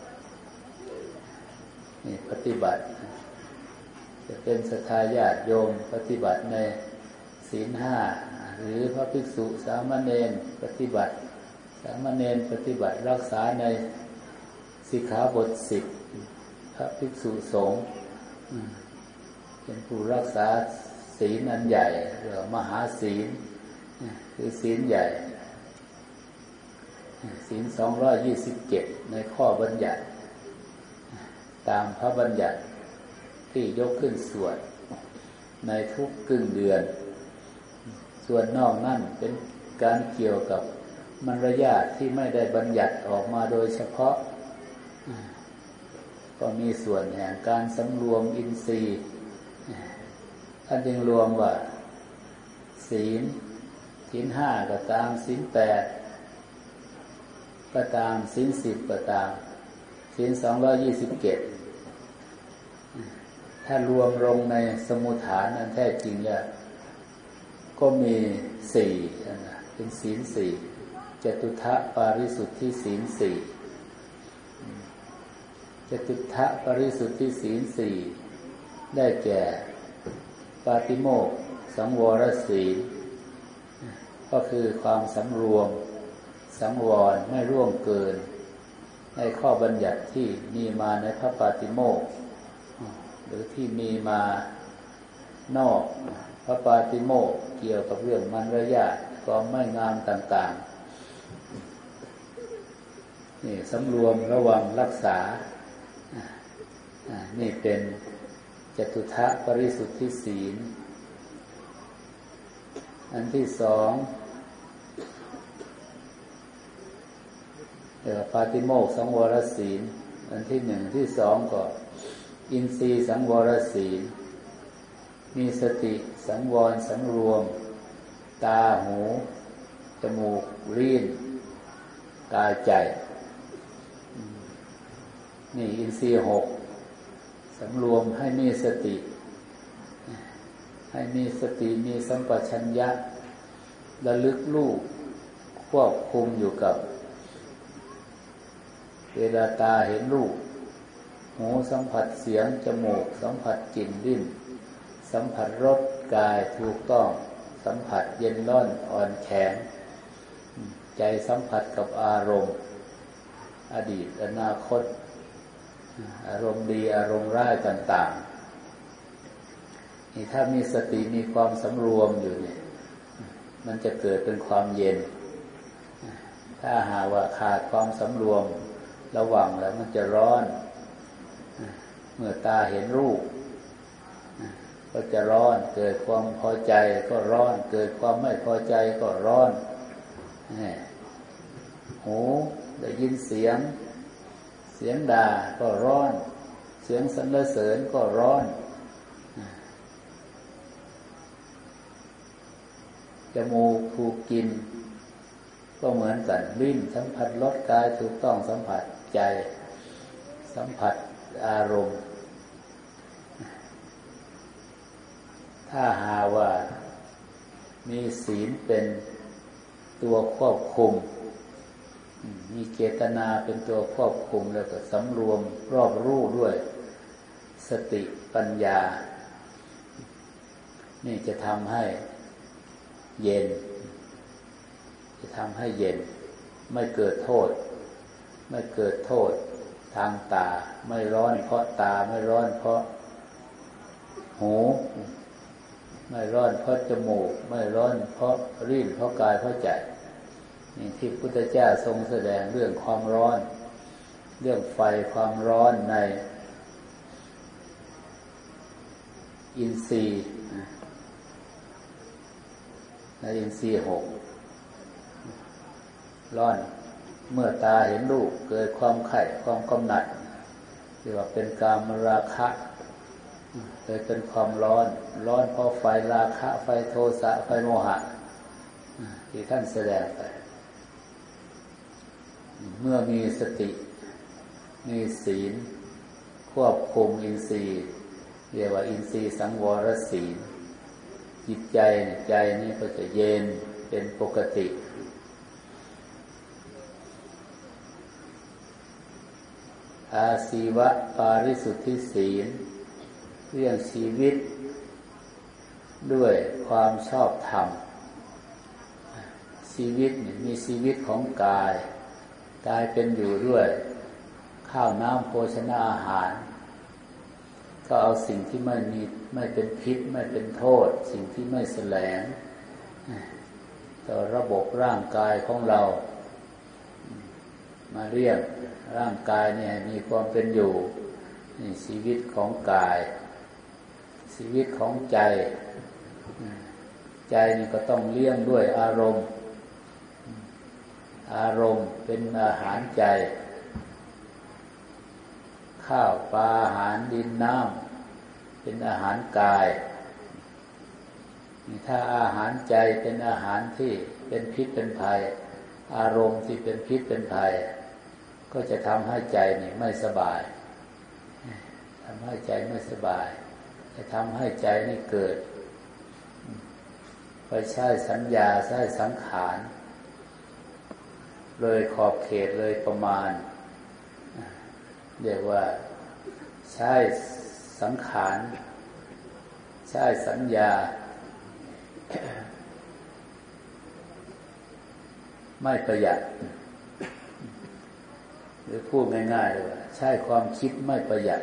นี่ปฏิบัติจะเป็นศรัทธาญาติโยมปฏิบัติในศีลห้าหรือพระภิกษุสามเณรปฏิบัติสามเณรปฏิบัติรักษาในสิกขาบทสิบพระภิกษุสงฆ์เป็นผู้รักษาศีลอันใหญ่เรียกว่ามหาศีลคือศีลใหญ่ศีลสองร้อยยี่สิบเจ็ดในข้อบัญญัติตามพระบัญญัติที่ยกขึ้นสวดในทุกครึ่งเดือนส่วนนอกนั่นเป็นการเกี่ยวกับมารยาทที่ไม่ได้บัญญัติออกมาโดยเฉพาะก็มีส่วนแห่งการสำรวมอินทรีย์ท่านจึงรวมว่าศีลศีลห้าก็ตามศีลแปดก็ตามศีลสิบก็ตามศีลสองร้อยยี่สิบเจ็ดถ้ารวมลงในสมุฏฐานอันแท้จริงแล้วก็มีสี่นะเป็นศีลสี่จตุทะปาริสุทธิศีลสี่จตุทะปาริสุทธิศีลสี่ได้แก่ปาติโมกข์สังวรศีลก็คือความสำรวมสังวรไม่ร่วงเกินในข้อบัญญัติที่มีมาในพระปาติโมกข์หรือที่มีมานอกพระปาติโมกข์เกี่ยวกับเรื่องมารยาทความไม่งามต่างๆนี่สำรวมระวังรักษานี่เป็นจตุทะปริสุทธิศีลอันที่สองเรียกว่าปาติโมกข์สังวรศีลอันที่หนึ่งที่สองก็อินทรีย์สังวรศีลมีสติสังวรสังรวมตาหูจมูกลิ้นกายใจนี่อินทรีย์หกสำรวมให้มีสติให้มีสติมีสัมปชัญญะระลึกรู้ควบคุมอยู่กับเวลาตาเห็นรูปหูสัมผัสเสียงจมูกสัมผัสกลิ่นลิ้นสัมผัสรสกายถูกต้องสัมผัสเย็นร้อนอ่อนแข็งใจสัมผัสกับอารมณ์อดีตอนาคตอารมณ์ดีอารมณ์ร้ายต่างๆนี่ถ้ามีสติมีความสำรวมอยู่เนี่ยมันจะเกิดเป็นความเย็นถ้าหากว่าขาดความสำรวมระวังแล้วมันจะร้อนเมื่อตาเห็นรูปก็จะร้อนเกิดความพอใจก็ร้อนเกิดความไม่พอใจก็ร้อนหูได้ยินเสียงเสียงด่าก็ร้อนเสียงสรรเสริญก็ร้อนจมูกถูกกินก็เหมือนกันลิ้นสัมผัสรสกายถูกต้องสัมผัสใจสัมผัสอารมณ์ถ้าหาว่ามีศีลเป็นตัวควบคุมมีเจตนาเป็นตัวควบคุมแล้วก็สำรวมรอบรู้ด้วยสติปัญญานี่จะทำให้เย็นจะทำให้เย็นไม่เกิดโทษไม่เกิดโทษทางตาไม่ร้อนเพราะตาไม่ร้อนเพราะหูไม่ร้อนเพราะจมูกไม่ร้อนเพราะลิ้นเพราะกายเพราะใจนี่ที่พุทธเจ้าทรงแสดงเรื่องความร้อนเรื่องไฟความร้อนในอินทรีย์ในอินทรีย์หกร้อนเมื่อตาเห็นรูปเกิดความใคร่ความกำหนัดเรียกว่าเป็นกามราคะเกิดเป็นความร้อนร้อนเพราะไฟราคะไฟโทสะไฟโมหะที่ท่านแสดงไปเมื่อมีสติมีศีลควบคุมอินทรีย์เรียกว่าอินทรีย์สังวรศีลจิตใจใจนี้ก็จะเย็นเป็นปกติอาศีวะปาริสุทธิศีลเรื่องชีวิตด้วยความชอบธรรมชีวิตมีชีวิตของกายกายเป็นอยู่ด้วยข้าวน้ำโภชนาอาหารก็เอาสิ่งที่ไม่มีไม่เป็นพิษไม่เป็นโทษสิ่งที่ไม่แสลงต่อระบบร่างกายของเรามาเรียกร่างกายเนี่ยมีความเป็นอยู่นี่ชีวิตของกายชีวิตของใจใจนี่ก็ต้องเลี้ยงด้วยอารมณ์อารมณ์เป็นอาหารใจข้าวปลาอาหารดินน้ำเป็นอาหารกายถ้าอาหารใจเป็นอาหารที่เป็นพิษเป็นภัยอารมณ์ที่เป็นพิษเป็นภัยก็จะทำให้ใจนี่ไม่สบายทำให้ใจไม่สบายจะทำให้ใจนี่เกิดไปใช้สัญญาใช้สังขารเลยขอบเขตเลยประมาณเรียกว่าใช้สังขารใช้สัญญาไม่ประหยัดหรือพูดง่ายๆเลยว่าใช้ความคิดไม่ประหยัด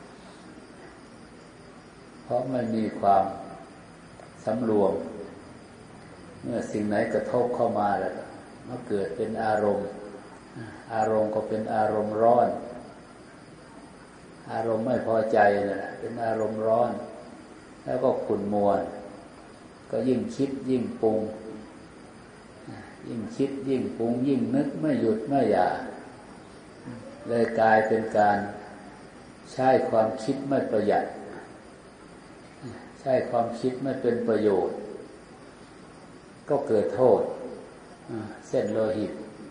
เพราะไม่มีความสำรวมเมื่อสิ่งไหนกระทบเข้ามาแล้วมันเกิดเป็นอารมณ์อารมณ์ก็เป็นอารมณ์ร้อนอารมณ์ไม่พอใจนั่นแหละเป็นอารมณ์ร้อนแล้วก็ขุ่นมัวก็ยิ่งคิดยิ่งปรุงยิ่งคิดยิ่งปรุงยิ่งนึกไม่หยุดไม่หย่าเลยกลายเป็นการใช้ความคิดไม่ประหยัดใช้ความคิดไม่เป็นประโยชน์ก็เกิดโทษเส้นโลหิต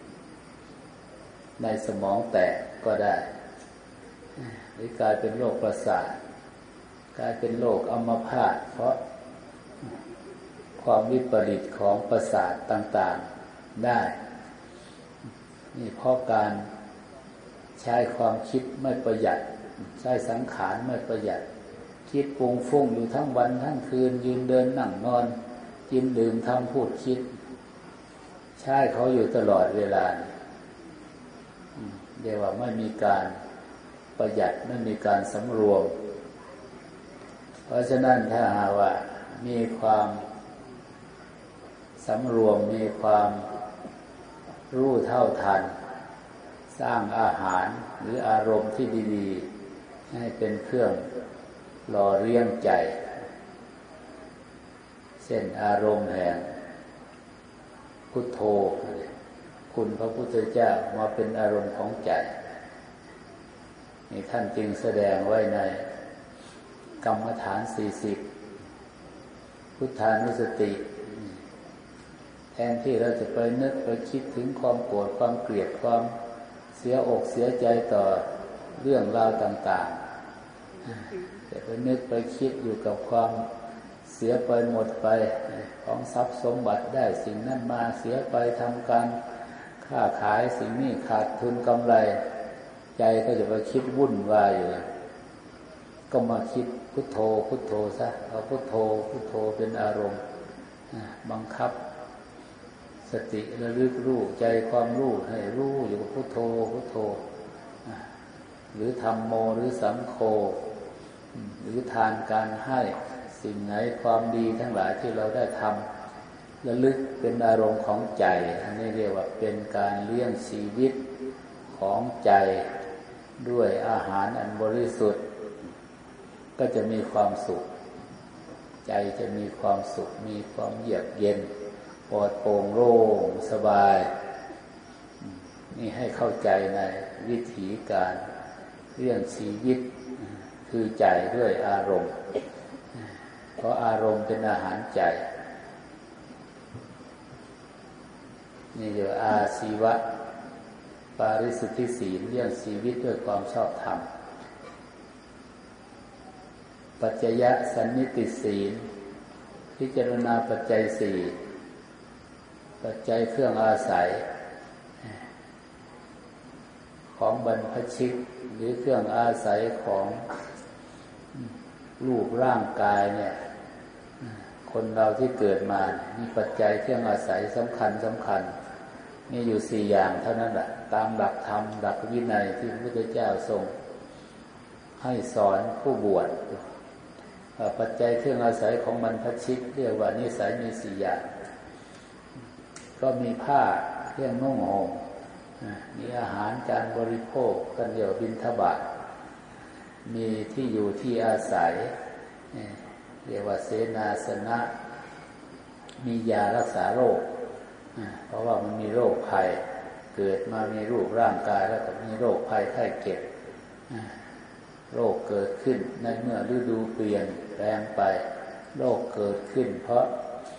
ในสมองแตกก็ได้หรือกลายเป็นโรคประสาทกลายเป็นโรคอัมพาตเพราะความวิปริตของประสาทต่างๆได้นี่เพราะการใช้ความคิดไม่ประหยัดใช้สังขารไม่ประหยัดคิดปรุงฟุ้งอยู่ทั้งวันทั้งคืนยืนเดินนั่งนอนกินดื่มทำพูดคิดใช้เขาอยู่ตลอดเวลาเรียกว่าไม่มีการประหยัดไม่มีการสำรวมเพราะฉะนั้นถ้าหากว่ามีความสำรวมมีความรู้เท่าทันสร้างอาหารหรืออารมณ์ที่ดีๆให้เป็นเครื่องหล่อเลี้ยงใจเช่นอารมณ์แห่งพุทโธคุณพระพุทธเจ้ามาเป็นอารมณ์ของใจนี่ท่านจึงแสดงไว้ในกรรมฐานสี่สิบพุทธานุสติแทนที่เราจะไปนึกไปคิดถึงความโกรธความเกลียดความเสียอกเสียใจต่อเรื่องราวต่างๆจะไปนึกไปคิดอยู่กับความเสียไปหมดไปของทรัพย์สมบัติได้สิ่งนั้นมาเสียไปทำการค้าขายสิ่งนี้ขาดทุนกำไรใจก็จะไปคิดวุ่นวายอยู่ก็มาคิดพุทโธพุทโธซะเอาพุทโธพุทโธเป็นอารมณ์บังคับสติระลึกรู้ใจความรู้ให้รู้อยู่กับพุทโธพุทโธหรือธัมโมหรือสังโฆหรือทานการให้สิ่งไหนความดีทั้งหลายที่เราได้ทำระลึกเป็นอารมณ์ของใจอันนี้เรียกว่าเป็นการเลี้ยงชีวิตของใจด้วยอาหารอันบริสุทธิ์ก็จะมีความสุขใจจะมีความสุขมีความเยือกเย็นปลอดโปร่งโล่งสบายนี่ให้เข้าใจในวิธีการเลี้ยงชีวิตคือใจด้วยอารมณ์เพราะอารมณ์เป็นอาหารใจนี่เรียกว่าอาชีวะปาริสุทธิศีลเลี้ยงชีวิตด้วยความชอบธรรมปัจจยสันนิติศีลพิจารณาปัจจัยสี่ปัจจัยเครื่องอาศัยของบรรพชิตหรือเครื่องอาศัยของรูปร่างกายเนี่ยคนเราที่เกิดมามีปัจจัยเครื่องอาศัยสำคัญสำคัญมีอยู่สี่อย่างเท่านั้นแหละตามหลักธรรมหลักวินัยที่พระพุทธเจ้าทรงให้สอนผู้บวชปัจจัยเครื่องอาศัยของบรรพชิตเรียกว่านิสัยมีสี่อย่างก็มีผ้าเครื่องนุ่งห่มมีอาหารการบริโภคกันเดี่ยวบิณฑบาตมีที่อยู่ที่อาศัยเรียกว่าเสนาสนะมียารักษาโรคเพราะว่ามันมีโรคภัยเกิดมามีรูปร่างกายแล้วก็มีโรคภัยไข้เจ็บโรคเกิดขึ้นในเมื่อฤดูเปลี่ยนแปลงไปโรคเกิดขึ้นเพราะ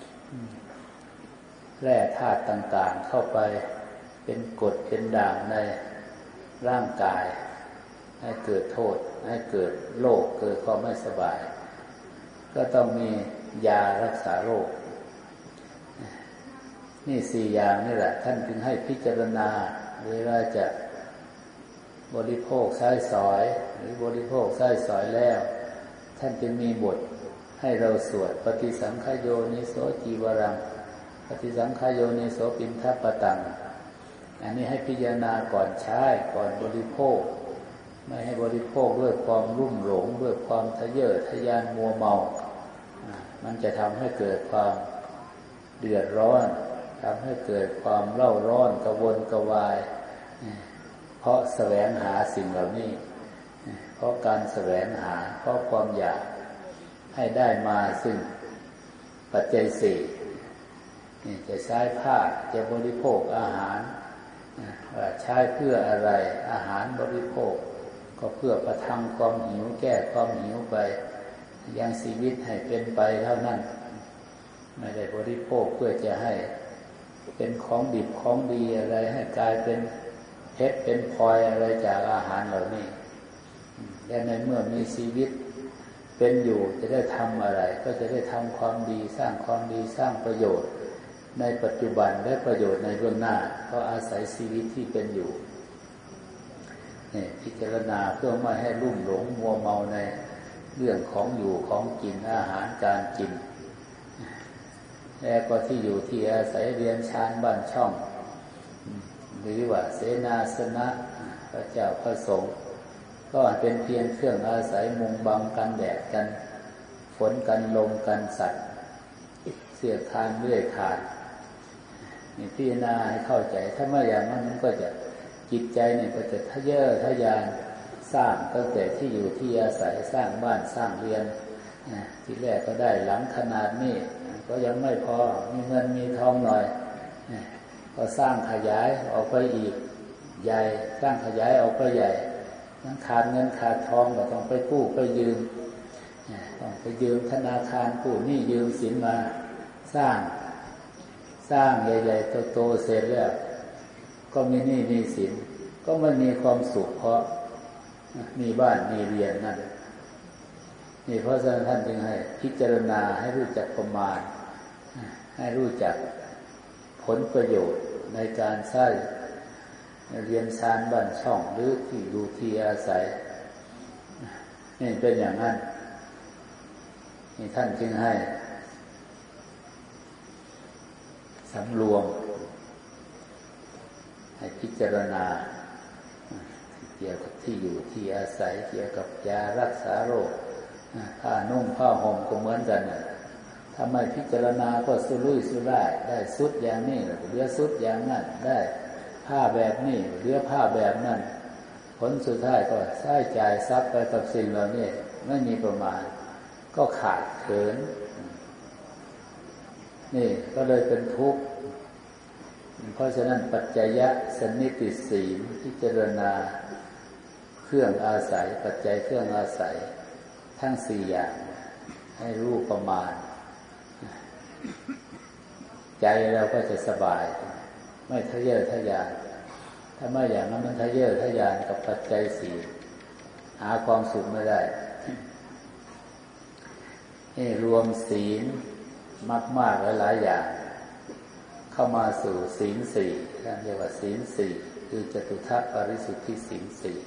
แร่ธาตุต่างๆเข้าไปเป็นกรดเป็นด่างในร่างกายให้เกิดโทษให้เกิดโรคเกิดความไม่สบายก็ต้องมียารักษาโรคนี่สี่อย่างนี่แหละท่านจึงให้พิจารณาเวลาจะบริโภคใช้สอยหรือบริโภคใช้สอยแล้วท่านจึงมีบทให้เราสวดปฏิสังขโยนิโสจีวรังปฏิสังขโยนิโสปิณฑปตังอันนี้ให้พิจารณาก่อนใช้ก่อนบริโภคไม่ให้บริโภคด้วยความรุ่มหลงด้วยความทะเยอทะยานมัวเมามันจะทำให้เกิดความเดือดร้อนทำให้เกิดความเล่าร้อนกระวนกระวายเพราะแสวงหาสิ่งเหล่านี้เพราะการแสวงหาเพราะความอยากให้ได้มาซึ่งปัจจัยสี่จะใช้ผ้าจะบริโภคอาหารใช้เพื่ออะไรอาหารบริโภคก็เพื่อประทังความหิวแก้ความหิวไปยังชีวิตให้เป็นไปเท่านั้นไม่ได้บริโภคเพื่อจะให้เป็นของดิบของดีอะไรให้กลายเป็นเพชรเป็นพลอยอะไรจากอาหารเหล่านี้และในเมื่อมีชีวิตเป็นอยู่จะได้ทำอะไรก็จะได้ทำความดีสร้างความดีสร้างประโยชน์ในปัจจุบันและประโยชน์ในเบื้องหน้าเพราะอาศัยชีวิตที่เป็นอยู่นี่พิจารณาเพื่อไม่ให้ลุ่มหลงมัวเมาในเรื่องของอยู่ของกินอาหารการกินแล้วก็ที่อยู่ที่อาศัยเรียนชานบ้านช่องหรือว่าเสนาสนะพระเจ้าพระสงฆ์ก็เป็นเพียงเครื่องอาศัยมุงบังกันแดดกันฝนกันลมกันสัตว์เสียคานเลื่อยคานนี่พิจารณาให้เข้าใจถ้าไม่อย่างนั้นมันก็จะจิตใจเนี่ยก็จะทะเยอทะยานสร้างตั้งแต่ที่อยู่ที่อาศัยสร้างบ้านสร้างเรือนที่แรกก็ได้หลังขนาดนี้ก็ยังไม่พอมีเงินมีทองหน่อยก็สร้างขยายออกไปอีกใหญ่สร้างขยายออกไปใหญ่นั้นขาดเงินขาดทองก็ต้องไปกู้ไปยืมต้องไปยืมธนาคารกู้หนี้ยืมสินมาสร้างสร้างใหญ่ๆโตๆเสร็จแล้วก็มีหนี้มีสินก็ไม่มีความสุขเพราะมีบ้านมีเรือนนั่นนี่เพราะฉะนั้นท่านจึงให้พิจารณาให้รู้จักประมาณให้รู้จักผลประโยชน์ในการใช้เรียนชานบ้านช่องหรือที่อยู่ที่อาศัยนี่เป็นอย่างนั้นนี่ท่านจึงให้สำรวมให้พิจารณาเกี่ยวกับที่อยู่ที่อาศัยเกี่ยวกับยารักษาโรคผ้านุ่งผ้าห่มก็เหมือนกันถ้าไม่พิจารณาก็สุรุ่ยสุร่ายได้สุดอย่างนี้เหลือสุดอย่างนั้นได้ผ้าแบบนี้เหลือผ้าแบบนั้นผลสุดท้ายก็ใช้จ่ายทรัพย์ไปกับสิ่งเหล่านี้ไม่มีประมาณก็ขาดเขินนี่ก็เลยเป็นทุกข์เพราะฉะนั้นปัจจยสันนิติศีลพิจารณาเครื่องอาศัยปัจจัยเครื่องอาศัยทั้งสี่อย่างให้รู้ประมาณใจเราก็จะสบายไม่ทะเยอทะยานถ้าไม่อย่างนั้นมันทะเยอทะยานกับปัจจัยสี่หาความสุขไม่ได้ให้รวมศีลมากๆหลายๆอย่างเข้ามาสู่ศีลสี่เรียกว่าศีลสี่คือจตุทัพปริสุทธิศีลสี่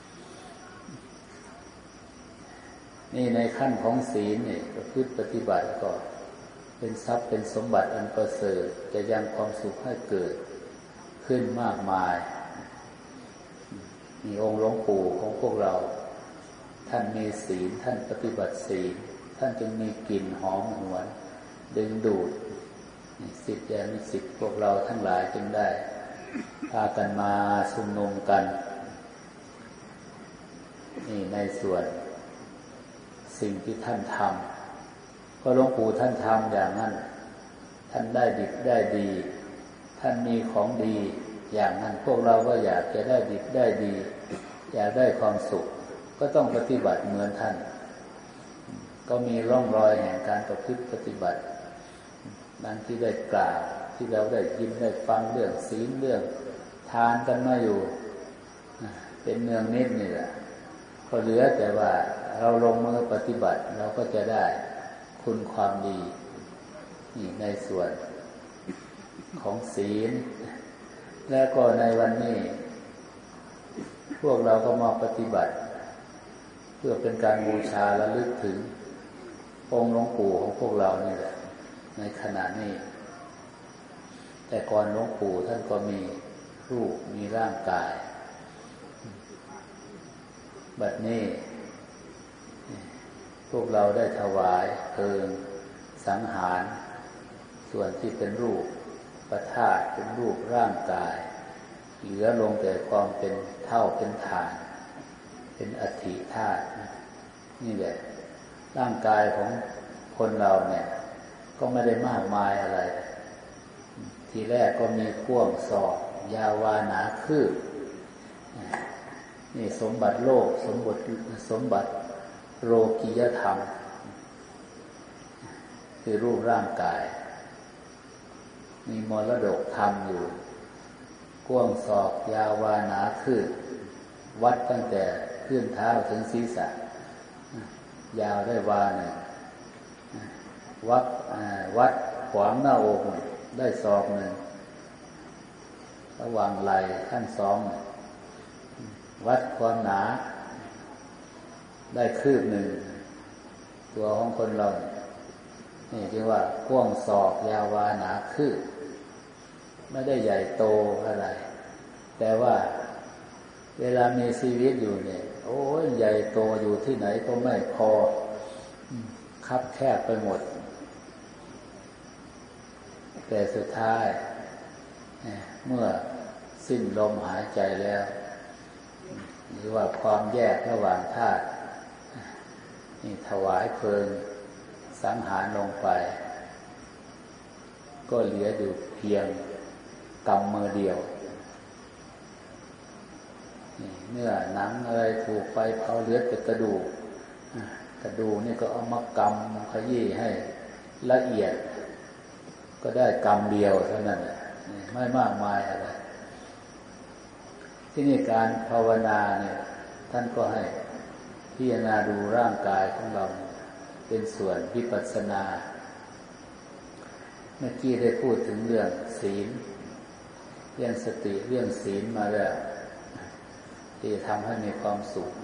นี่ในขั้นของศีลเนี่ยประพฤติปฏิบัติก็เป็นทรัพย์เป็นสมบัติอันประเสริฐจะยังความสุขให้เกิดขึ้นมากมายมีองค์หลวงปู่ของพวกเราท่านมีศีลท่านปฏิบัติศีลท่านจึงมีกลิ่นหอมหวนดึงดูดศิษยานุศิษย์พวกเราทั้งหลายจึงได้พากันมาชุมนุมกันนี่ในส่วนสิ่งที่ท่านทำก็หลวงปู่ท่านทำอย่างนั้นท่านได้ดิบได้ดีท่านมีของดีอย่างนั้นพวกเราก็อยากจะได้ดิบได้ดีอยากได้ความสุขก็ต้องปฏิบัติเหมือนท่านก็มีร่องรอยแห่งการประพฤติปฏิบัติดังที่ได้กล่าวที่เราได้ยินได้ฟังเรื่องศีลเรื่องทานกันมาอยู่เป็นเนืองนิดนี่แหละก็เหลือแต่ว่าเราลงมือปฏิบัติเราก็จะได้คุณความดีนี่ในส่วนของศีลและก็ในวันนี้พวกเราก็มาปฏิบัติเพื่อเป็นการบูชาระลึกถึงองค์หลวงปู่ของพวกเรานี่แหละในขณะนี้แต่ก่อนหลวงปู่ท่านก็มีรูปมีร่างกายบัดนี้พวกเราได้ถวายเพลิงสังหารส่วนที่เป็นรูปประธาตุเป็นรูปร่างกายเหลือลงแต่ความเป็นเท่าเป็นฐานเป็นอัฐิธาตุนี่แหละร่างกายของคนเราเนี่ยก็ไม่ได้มากมายอะไรทีแรกก็มีข่วงศอกยาววาหนาคืบนี่สมบัติโลกสมบัติสมบัติโลกียธรรมคือรูปร่างกายมีมรดกธรรมอยู่ข่วงศอกยาววาหนาคืบวัดตั้งแต่ขึ้นเท้าถึงศีรษะยาวได้วาหนึ่งวัดวัดขวางหน้าอกได้ศอกหนึ่งระหว่างไหล่ขั้นสองวัดความหนาได้คืบหนึ่งตัวของคนเรานี่เรียกว่าข่วงศอกยาววาหนาคืบไม่ได้ใหญ่โตอะไรแต่ว่าเวลามีชีวิตอยู่เนี่ยโอ้ยใหญ่โตอยู่ที่ไหนก็ไม่พอคับแคบไปหมดแต่สุดท้ายเมื่อสิ้นลมหายใจแล้วหรือว่าความแยกระหว่างธาตุนี่ถวายเพลิงสังหารลงไปก็เหลืออยู่เพียงกำมือเดียวเนื้อหนังอะไรถูกไฟเผาเหลือแต่กระดูกกระดูกนี่ก็เอามากำขยี้ให้ละเอียดก็ได้กำเดียวเท่านั้นไม่มากมายอะไรที่นี่การภาวนาเนี่ยท่านก็ให้พิจารณาดูร่างกายของเราเป็นส่วนวิปัสสนาเมื่อกี้ได้พูดถึงเรื่องศีลเรื่องสติเรื่องศีลมาแล้วที่ทำให้มีความสุข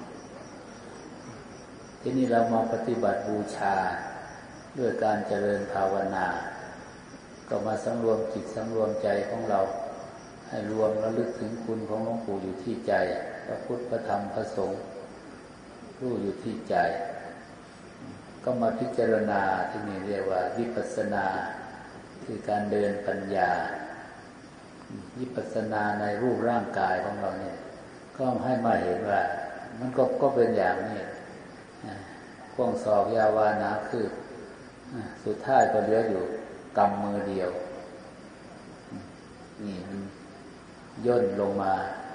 ที่นี่เรามาปฏิบัติบูชาด้วยการเจริญภาวนาก็มาสังรวมจิตสังรวมใจของเราให้รวมระลึกถึงคุณของหลวงปู่อยู่ที่ใจพระพุทธพระธรรมพระสงฆ์รู้อยู่ที่ใจก็มาพิจารณาที่นี่เรียกว่าวิปัสสนาคือการเดินปัญญาวิปัสสนาในรูปร่างกายของเราเนี่ยก็ให้มาเห็นว่ามันก็ก็เป็นอย่างนี้ข่วงศอกยาววาหนาคืบสุดท้ายก็เหลืออยู่กำมือเดียวนี่มันย่นลงมา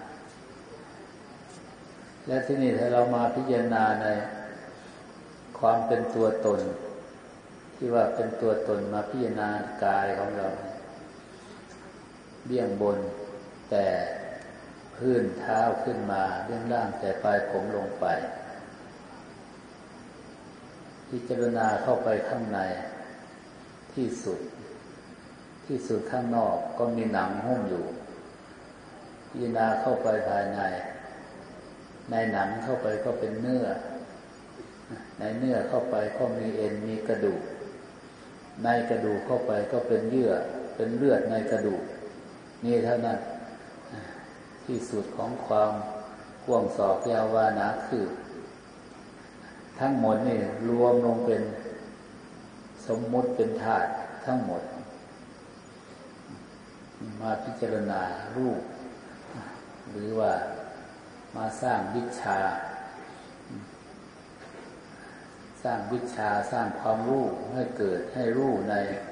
และที่นี่ถ้าเรามาพิจารณาในความเป็นตัวตนที่ว่าเป็นตัวตนมาพิจารณากายของเราเบี้ยงบนแต่พื้นเท้าขึ้นมาเบื้องล่างแต่ปลายผมลงไปพิจารณาเข้าไปข้างในที่สุดที่สุดข้างนอกก็มีหนังหุ้มอยู่พิจารณาเข้าไปภายในในหนังเข้าไปก็เป็นเนื้อในเนื้อเข้าไปก็มีเอ็นมีกระดูกในกระดูกเข้าไปก็เป็นเยื่อเป็นเลือดในกระดูกนี่เท่านั้นที่สุดของความกว้างศอกยาววานาคือทั้งหมดนี่รวมลงเป็นสมมุติเป็นธาตุทั้งหมดมาพิจารณารูปหรือว่ามาสร้างวิชาสร้างวิชาสร้างความรู้ให้เกิดให้รู้ใน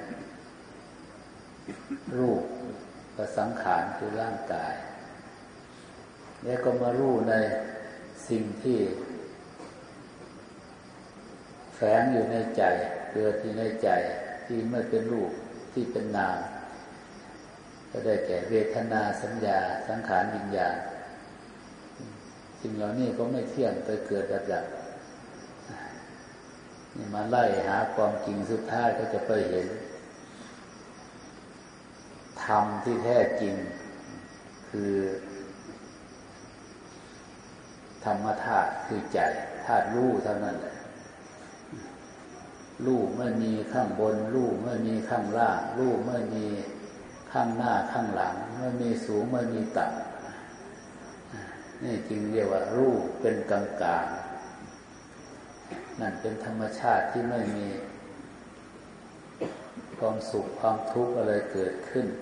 รูปกับสังขารคือร่างกายแล้วก็มารู้ในสิ่งที่แฝงอยู่ในใจเกิดที่ในใจที่ไม่เป็นรูปที่เป็นนามก็ได้แก่เวทนาสัญญาสังขารวิญญาณสิ่งเหล่านี้ก็ไม่เที่ยงไปเกิดดับดับนี่มาไล่หาความจริงสุดท้ายก็จะไปเห็นธรรมที่แท้จริงคือธรรมธาตุคือใจธาตุรู้เท่านั้นแหละรู้ไม่มีข้างบนรู้ไม่มีข้างล่างรู้ไม่มีข้างหน้าข้างหลังไม่มีสูงไม่มีต่ำนี่จึงเรียกว่ารู้เป็นกลางกลางนั่นเป็นธรรมชาติที่ไม่มีความสุขความทุกข์อะไรเกิดขึ้น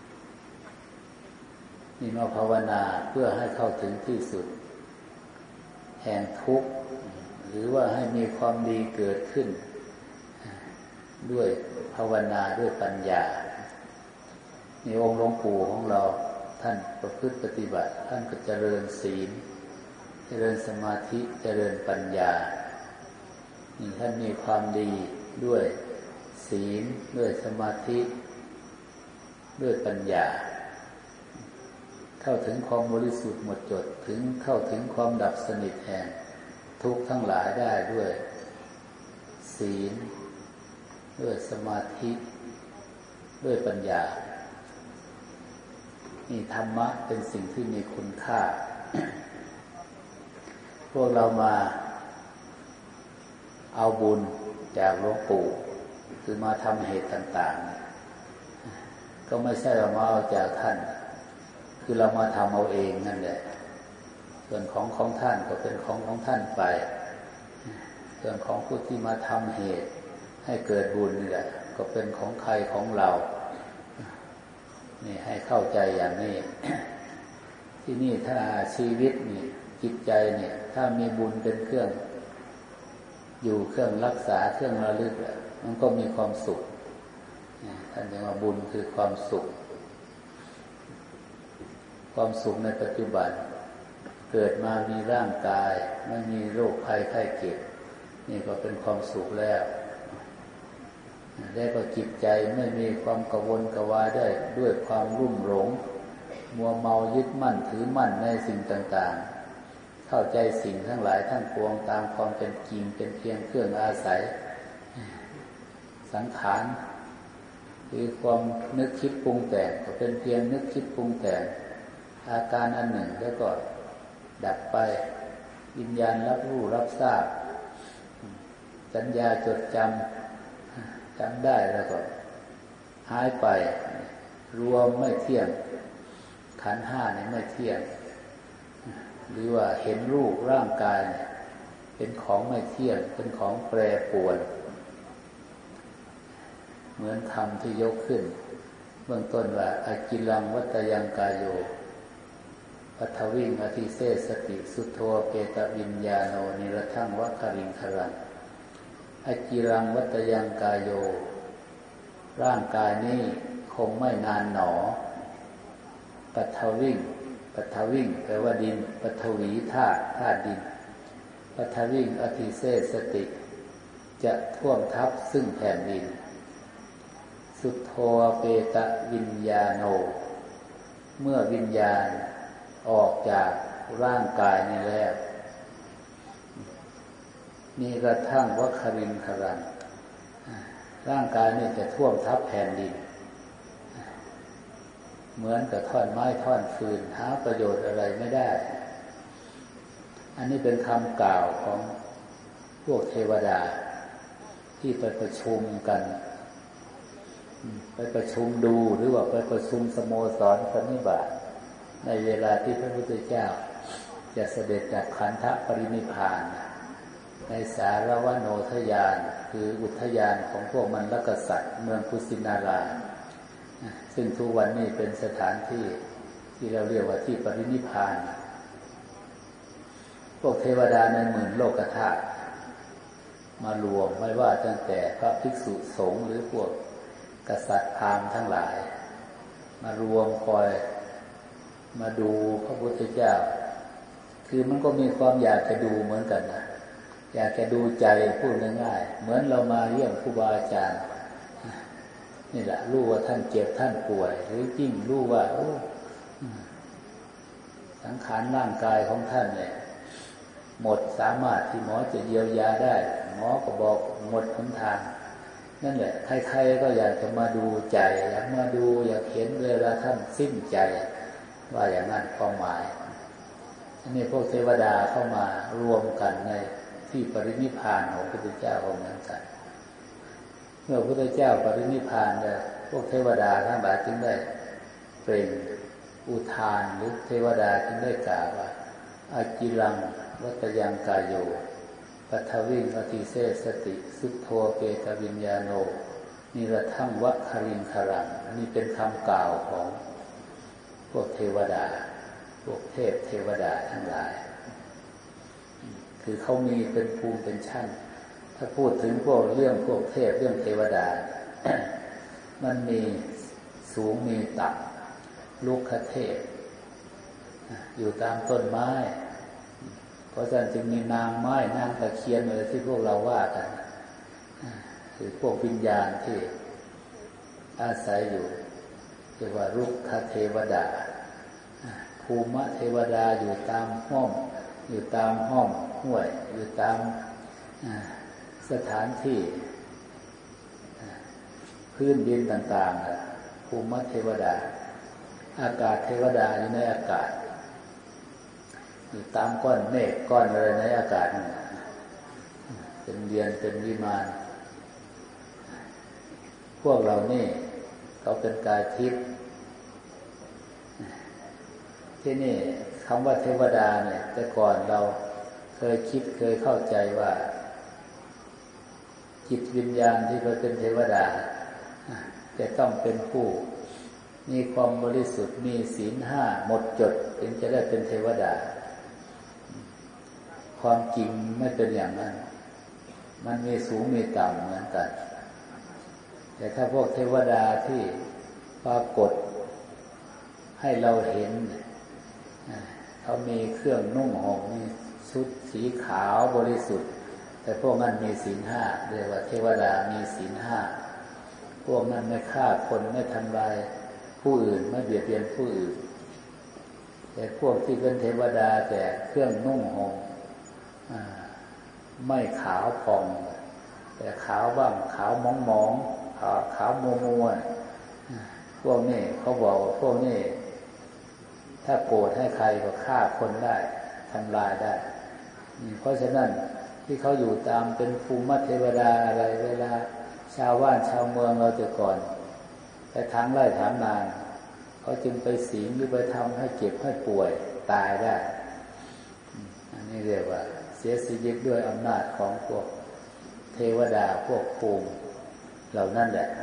นี่มาภาวนาเพื่อให้เข้าถึงที่สุดแห่งทุกข์หรือว่าให้มีความดีเกิดขึ้นด้วยภาวนาด้วยปัญญานี่องค์หลวงปู่ของเราท่านประพฤติปฏิบัติท่านก็เจริญศีลเจริญสมาธิเจริญปัญญานี่ท่านมีความดีด้วยศีลด้วยสมาธิด้วยปัญญาเข้าถึงความบริสุทธิ์หมดจดถึงเข้าถึงความดับสนิทแห่งทุกข์ทั้งหลายได้ด้วยศีลด้วยสมาธิด้วยปัญญานี่ธรรมะเป็นสิ่งที่มีคุณค่า พวกเรามาเอาบุญจากหลวงปู่คือมาทำเหตุต่างๆก็ไม่ใช่เรามาเอาจากท่านคือเรามาทำเอาเองนั่นแหละส่วนของของท่านก็เป็นของของท่านไปส่วนของผู้ที่มาทำเหตุให้เกิดบุญนี่แหละก็เป็นของใครของเรานี่ให้เข้าใจอย่างนี้ ที่นี่ถ้าชีวิตนี่จิตใจเนี่ยถ้ามีบุญเป็นเครื่องอยู่เครื่องรักษาเครื่องระลึกมันก็มีความสุขท่านเรียกว่าบุญคือความสุขความสุขในปัจจุบันเกิดมามีร่างกายไม่มีโรคภัยไข้เจ็บนี่ก็เป็นความสุขแล้วได้ก็จิตใจไม่มีความกังวลกวายได้ด้วยความรุ่มหลงมัวเมายึดมั่นถือมั่นในสิ่งต่างๆเข้าใจสิ่งทั้งหลายทั้งปวงตามความเป็นจริงเป็นเพียงเครื่องอาศัยสังขารคือความนึกคิดปรุงแต่งก็เป็นเพียงนึกคิดปรุงแต่งอาการอันหนึ่งแล้วก็ดับไปวิญญาณรับรู้รับทราบสัญญาจดจำจำได้แล้วก็หายไปรวมไม่เที่ยงขันธ์ห้าเนี่ยไม่เที่ยงหรือว่าเห็นรูปร่างกายเป็นของไม่เที่ยงเป็นของแปรปรวนเหมือนคำที่ยกขึ้นเบื้องต้นว่าอากิลังวัตยังกายโยปัทวิงอธิเสสติสุโธเปตวิญญาโนนิรทังวัคคริงครังอากิรังวัตยังกายโยร่างกายนี้คงไม่นานหนอปัทวิงปัทวิงแปลว่าดินปัทวีธาตุธาตุดินปัทวิงอธิเสสติจะท่วมทับซึ่งแผ่นดินสุโธเปตวิญญาโนเมื่อวิญญาณออกจากร่างกายนี้แล้วมีกระทั่งวัคครินครังร่างกายนี้จะท่วมทับแผ่นดินเหมือนกับท่อนไม้ท่อนฟืนหาประโยชน์อะไรไม่ได้อันนี้เป็นคำกล่าวของพวกเทวดาที่ไปประชุมกันไปประชุมดูหรือว่าไปประชุมสโมสรสันนิบาตในเวลาที่พระพุทธเจ้าจะเสด็จจากขันธปรินิพพานในสารวโนทยานคืออุทยานของพวกมรรคสัตว์เมืองกุสินาราซึ่งทุกวันนี้เป็นสถานที่ที่เราเรียกว่าที่ปรินิพพานพวกเทวดาในหมื่นโลกธาตุมารวมไม่ว่าตั้งแต่พระภิกษุสงฆ์หรือพวกกษัตริย์พราหมณ์ทั้งหลายมารวมคอยมาดูพระพุทธเจ้าคือมันก็มีความอยากจะดูเหมือนกันนะอยากจะดูใจพูดง่ายๆเหมือนเรามาเยี่ยมครูบาอาจารย์นี่แหละรู้ว่าท่านเจ็บท่านป่วยหรือจริงรู้ว่าโอ้สังขารร่างกายของท่านเนี่ยหมดสามารถที่หมอจะเยียวยาได้หมอก็บอกหมดหนทางนั่นแหละใครๆก็อยากจะมาดูใจอยากมาดูอยากเห็นเวลาท่านสิ้นใจว่าอย่างนั้นความหมายอันนี้พวกเทวดาเข้ามารวมกันในที่ปรินิพพานของพระพุทธเจ้าองค์นั้นกันเมื่อพระพุทธเจ้าปรินิพพานแล้วพวกเทวดาทั้งหลายจึงได้เป็นอุทานหรือเทวดาจึงได้กล่าวว่าอาจิรังวัตยังกายโยปัทวิงอติเสสติสุทโธเปตวิญญาโนนิรทังวะคาริงคารังอันนี้เป็นคำกล่าวของพวกเทวดาพวกเทพเทวดาทั้งหลายคือเขามีเป็นภูมิเป็นชั้นถ้าพูดถึงพวกเรื่องพวกเทพเรื่องเทวดา มันมีสูงมีต่ำลูกคเทพอยู่ตามต้นไม้เพราะฉะนั้นจึงมีนางไม้นางตะเคียนอะไรที่พวกเราว่ากันคือพวกวิญญาณที่อาศัยอยู่เรียกว่าลูกคเทวดาภูมิเทวดาอยู่ตามห้องอยู่ตามห้องห้วยอยู่ตามสถานที่พื้นดินต่างๆภูมิเทวดาอากาศเทวดาอยู่ในอากาศอยู่ตามก้อนเมฆก้อนอะไรในอากาศเป็นเดือนเป็นวิมานพวกเรานี่เขาเป็นกายทิพย์ที่นี่คำว่าเทวดาเนี่ยแต่ก่อนเราเคยคิดเคยเข้าใจว่าจิตวิญญาณที่เราเป็นเทวดาจะต้องเป็นผู้มีความบริสุทธิ์มีศีลห้าหมดจดถึงจะได้เป็นเทวดาความจริงไม่เป็นอย่างนั้นมันมีสูงมีต่ำเหมือนกันแต่ถ้าพวกเทวดาที่ปรากฏให้เราเห็นเขามีเครื่องนุ่งห่มมีชุดสีขาวบริสุทธิ์แต่พวกนั้นมีศีลห้าเรียกว่าเทวดามีศีลห้าพวกนั้นไม่ฆ่าคนไม่ทำลายผู้อื่นไม่เบียดเบียนผู้อื่นแต่พวกที่เป็นเทวดาแต่เครื่องนุ่งห่มไม่ขาวผ่องแต่ขาวบ้างขาวมองมองขาวขาวมัวมัวพวกนี้เขาบอกว่าพวกนี้ถ้าโกรธให้ใครก็ฆ่าคนได้ทำลายได้เพราะฉะนั้นที่เขาอยู่ตามเป็นภูมิเทวดาอะไรเวลาชาวบ้านชาวเมืองเราแต่ก่อนไปทางไร่ทางนาเขาจึงไปสิงหรือไปทำให้เจ็บให้ป่วยตายได้อันนี้เรียกว่าเสียชีวิตด้วยอำนาจของพวกเทวดาพวกภูมิเหล่านั้นแหละ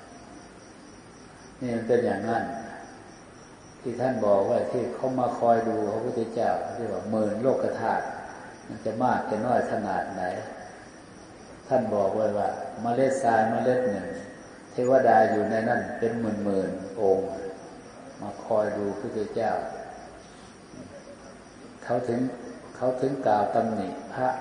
นี่มันเป็นอย่างนั้นที่ท่านบอกว่าที่เขามาคอยดูพระพุทธเจ้าเรียกว่าหมื่นโลกธาตุมันจะมากจะน้อยขนาดไหนท่านบอกไว้ว่าเมล็ดทรายเมล็ดหนึ่งเทวดาอยู่ในนั้นเป็นหมื่นหมื่นองค์มาคอยดูพระพุทธเจ้าเขาถึงเขาถึงกล่าวตำหนิพระ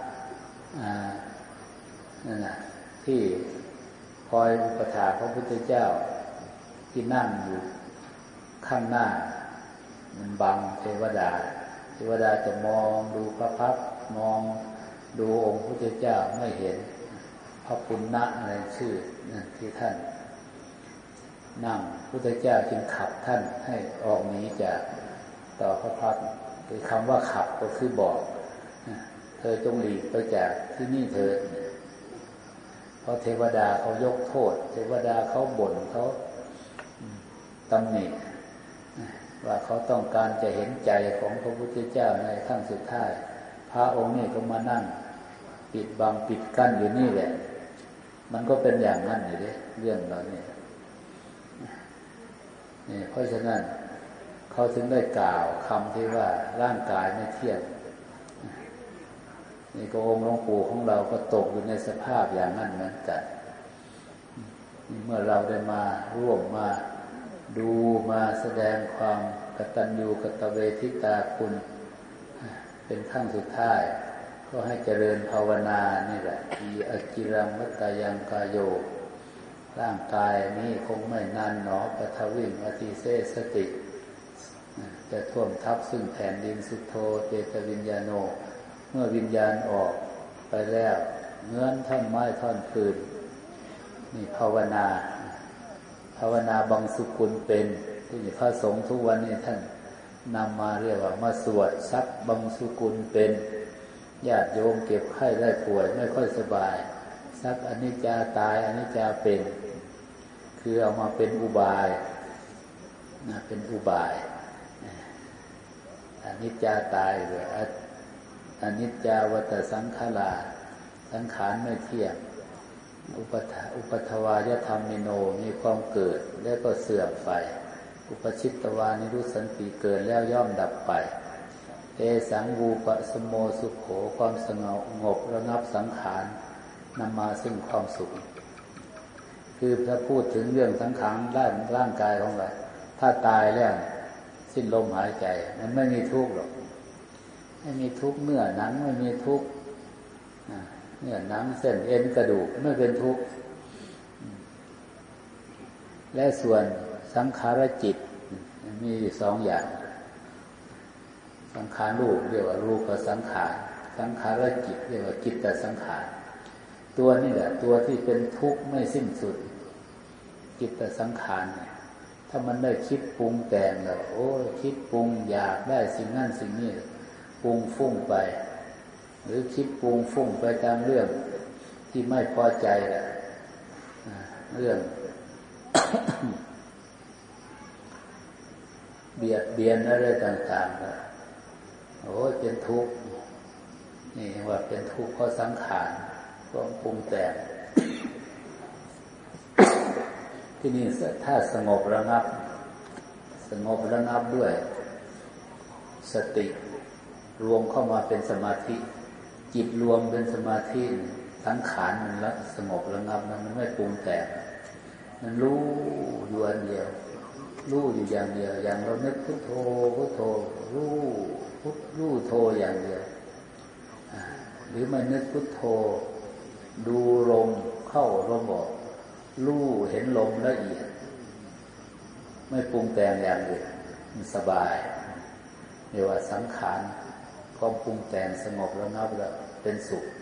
นั่นน่ะที่คอยอุปถากพระพุทธเจ้าที่นั่งอยู่ข้างหน้ามันบังเทวดาเทวดาจะมองดูพระพักตร์มองดูองค์พระพุทธเจ้าไม่เห็นพระปุณณะอะไรชื่อนั่นที่ท่านนั่งพระพุทธเจ้าจึงขับท่านให้ออกหนีจากต่อพระพักตร์คือคำว่าขับก็คือบอกเธอจงหลีกไปจากที่นี่เถิดเพราะเทวดาเขายกโทษเทวดาเขาบ่นเขาตำหนิว่าเขาต้องการจะเห็นใจของพระพุทธเจ้าในขั้งสุดท้ายพระองค์นี่ก็มานั่งปิดบังปิดกั้นอยู่นี่แหละมันก็เป็นอย่างนั้นอยู่ดิเรื่องเราเนี่ยนี่เพราะฉะนั้นเขาถึงได้กล่าวคำที่ว่าร่างกายไม่เที่ยงนี่ก็องค์หลวงปู่ของเราก็ตกอยู่ในสภาพอย่างนั้นเหมือนกันเมื่อเราได้มาร่วมมาดูมาแสดงความกตัญญูกตเวทิตาคุณเป็นขั้งสุดท้ายก็ให้เจริญภาวนานี่แหละอีอจิรังวัตตายังกายโยร่างกายนี้คงไม่นานหนอปทวิงอธิเสสติจะท่วมทับซึ่งแผ่นดินสุโธเจตวิญญาโนเมื่อวิญญาณออกไปแล้วเงื่อนท่อนไม้ท่อนฟืนนี่ภาวนาภาวนาบังสุกุลเป็นที่พระสงฆ์ทุกวันนี้ท่านนำมาเรียกว่ามาสวดซักบังสุกุลเป็นญาติโยมเก็บไข้ได้ป่วยไม่ค่อยสบายซักอนิจจาตายอนิจจาเป็นคือเอามาเป็นอุบายนะเป็นอุบายอนิจจาตายหรืออนิจจาวัฏสังขาราสังขารไม่เที่ยงอุปทอุปทวายธรรมมิโนมีความเกิดแล้วก็เสื่อมไปอุปชิตตวานิรุสันติเกิดแล้วย่อมดับไปเอสังวูปสโมสุขโขความสงบงบระงับสังขารนำมาซึ่งความสุขคือถ้าพูดถึงเรื่องสังขารด้านร่างกายของเราถ้าตายแล้วสิ้นลมหายใจมันไม่มีทุกข์หรอกไม่มีทุกข์เนื้อหนังไม่มีทุกข์เนื้อหนังเส้นเอ็นกระดูกไม่เป็นทุกข์และส่วนสังขารจิตมีสองอย่างสังขารรูปเรียกว่ารูปสังขารสังขารจิตเรียกว่าจิตตสังขารตัวนี่แหละตัวที่เป็นทุกข์ไม่สิ้นสุดจิตตสังขารเนี่ยถ้ามันได้คิดปรุงแต่งแล้วโอ้คิดปรุงอยากได้สิ่งนั้นสิ่งนี้ปรุงฟุ้งไปหรือคิดปรุงฟุ้งไปตามเรื่องที่ไม่พอใจแหละเรื่อง เบียดเบียนอะไรต่างๆโอ้ยเป็นทุกข์นี่ว่าเป็นทุกข์เพราะสังขารความปรุงแต่ง ที่นี่ถ้าสงบระงับสงบระงับด้วยสติรวมเข้ามาเป็นสมาธิจิตรวมเป็นสมาธิสังขารมันละสงบระงับมันไม่ปรุงแต่งมันรู้อยู่อันเดียวรู้อยู่อย่างเดียวอย่างเรานึกพุทโธพุทโธรู้พุทรู้โธอย่างเดียวหรือไม่นึกพุทโธดูลมเข้าลมออกรู้เห็นลมละเอียดไม่ปรุงแต่งอย่างอื่นมันสบายเรียกว่าสังขารความปรุงแต่งสงบระงับแล้วเป็นสุข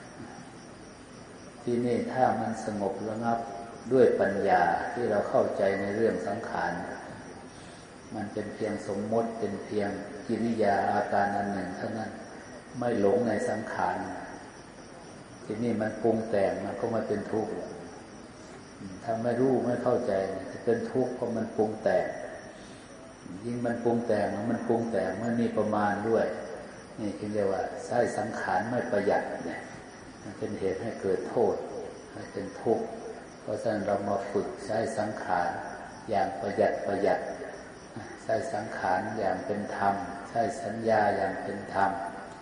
ที่นี่ถ้ามันสงบระงับด้วยปัญญาที่เราเข้าใจในเรื่องสังขารมันเป็นเพียงสมมติเป็นเพียงกิริยาอาการอันหนึ่งเท่านั้นไม่หลงในสังขารที่นี่มันปรุงแต่งมันก็มาเป็นทุกข์ถ้าไม่รู้ไม่เข้าใจจะเป็นทุกข์เพราะมันปรุงแต่งยิ่งมันปรุงแต่งมันปรุงแต่งมันมีประมาณด้วยนี่คือเรียกว่าใช้สังขารไม่ประหยัดเนี่ยมันเป็นเหตุให้เกิดโทษให้เป็นทุกข์เพราะฉะนั้นเรามาฝึกใช้สังขารอย่างประหยัดประหยัดใช้สังขารอย่างเป็นธรรมใช้สัญญาอย่างเป็นธรรม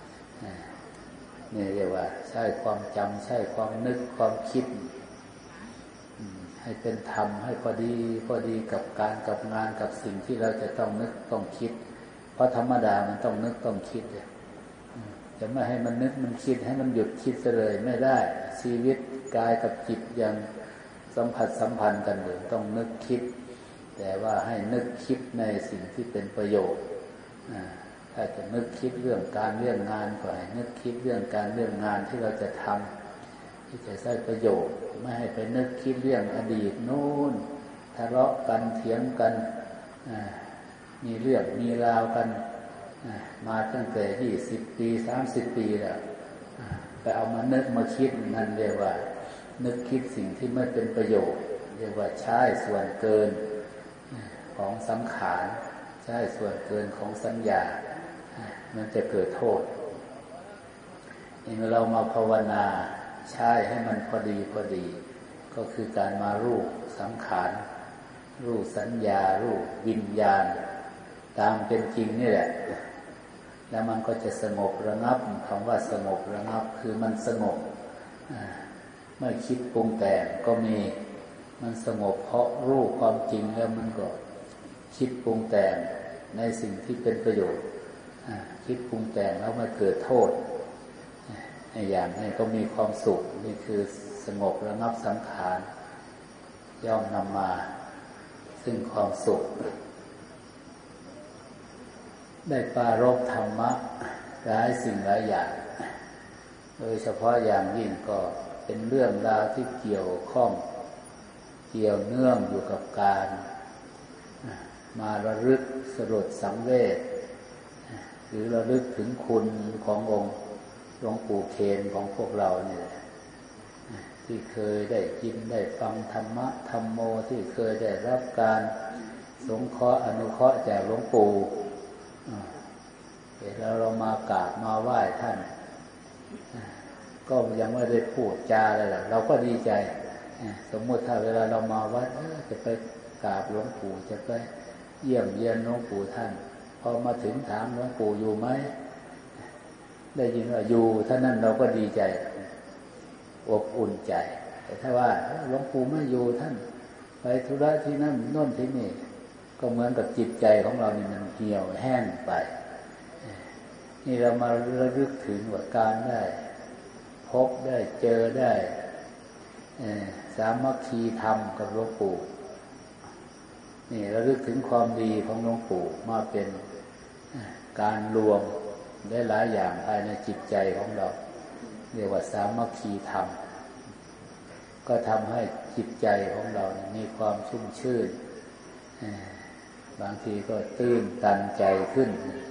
นี่เรียกว่าใช้ความจำใช้ความนึกความคิดให้เป็นธรรมให้พอดีพอดีกับการกับงานกับสิ่งที่เราจะต้องนึกต้องคิดเพราะธรรมดามันต้องนึกต้องคิดเลยจะไม่ให้มันนึกมันคิดให้มันหยุดคิดเลยไม่ได้ชีวิตกายกับจิตยังสัมผัสสัมพันธ์กันอยู่ต้องนึกคิดแต่ว่าให้นึกคิดในสิ่งที่เป็นประโยชน์ถ้าจะนึกคิดเรื่องการเรื่องงานก็ให้นึกคิดเรื่องการเรื่องงานที่เราจะทำที่จะใช้ประโยชน์ไม่ให้ไปนึกคิดเรื่องอดีตโน้นทะเลาะกันเถียงกันมีเรื่องมีราวกันมาตั้งแต่ยี่สิบปีสามสิบปีแล้วไปเอามานึกมาคิดนั่นเรียกว่านึกคิดสิ่งที่ไม่เป็นประโยชน์เรียกว่าใช้ส่วนเกินของสังขารใช้ส่วนเกินของสัญญามันจะเกิดโทษเมื่อเรามาภาวนาใช้ให้มันพอดีพอดีก็คือการมารู้สังขารรู้สัญญารู้วิญญาณตามเป็นจริงนี่แหละแล้วมันก็จะสงบระงับคำว่าสงบระงับคือมันสงบไม่คิดปรุงแต่งก็มีมันสงบเพราะรู้ความจริงแล้วมันก็คิดปรุงแต่งในสิ่งที่เป็นประโยชน์คิดปรุงแต่งแล้วมันเกิดโทษอย่างนี้ก็มีความสุขนี่คือสงบระงับสังขารย่อมนำมาซึ่งความสุขได้ปรารภธรรมะหลายสิ่งหลายอย่างโดยเฉพาะอย่างยิ่งก็เป็นเรื่องราวที่เกี่ยวข้องเกี่ยวเนื่องอยู่กับการมาระลึกสลดสังเวชหรือระลึกถึงคุณขององค์หลวงปู่เคนของพวกเราเนี่ยที่เคยได้ยินได้ฟังธรรมะธรรมโมที่เคยได้รับการสงเคราะห์อนุเคราะห์จากหลวงปู่เวลาเรามากราบมาไหว้ท่านก็ยังไม่ได้พูดจาอะไรหรอกเราก็ดีใจสมมติถ้าเวลาเรามาวัดจะไปกราบหลวงปู่จะไปเยี่ยมเยียนหลวงปู่ท่านพอมาถึงถามหลวงปู่อยู่ไหมได้ยินว่าอยู่ท่านั้นเราก็ดีใจอบอุ่นใจแต่ถ้าว่าหลวงปู่ไม่อยู่ท่านไปธุระที่นั่นโน่นที่นี่ก็เหมือนกับจิตใจของเรานี่มันเหี่ยวแห้งไปนี่เรามาระลึกถึงว่าการได้พบได้เจอได้สามัคคีธรรมกับหลวงปู่นี่ระลึกถึงความดีของหลวงปู่มาเป็นการรวมได้หลายอย่างภายในจิตใจของเราเรียกว่าสามัคคีธรรมก็ทำให้จิตใจของเรามีความชุ่มชื่นบางทีก็ตื้นตันใจขึ้น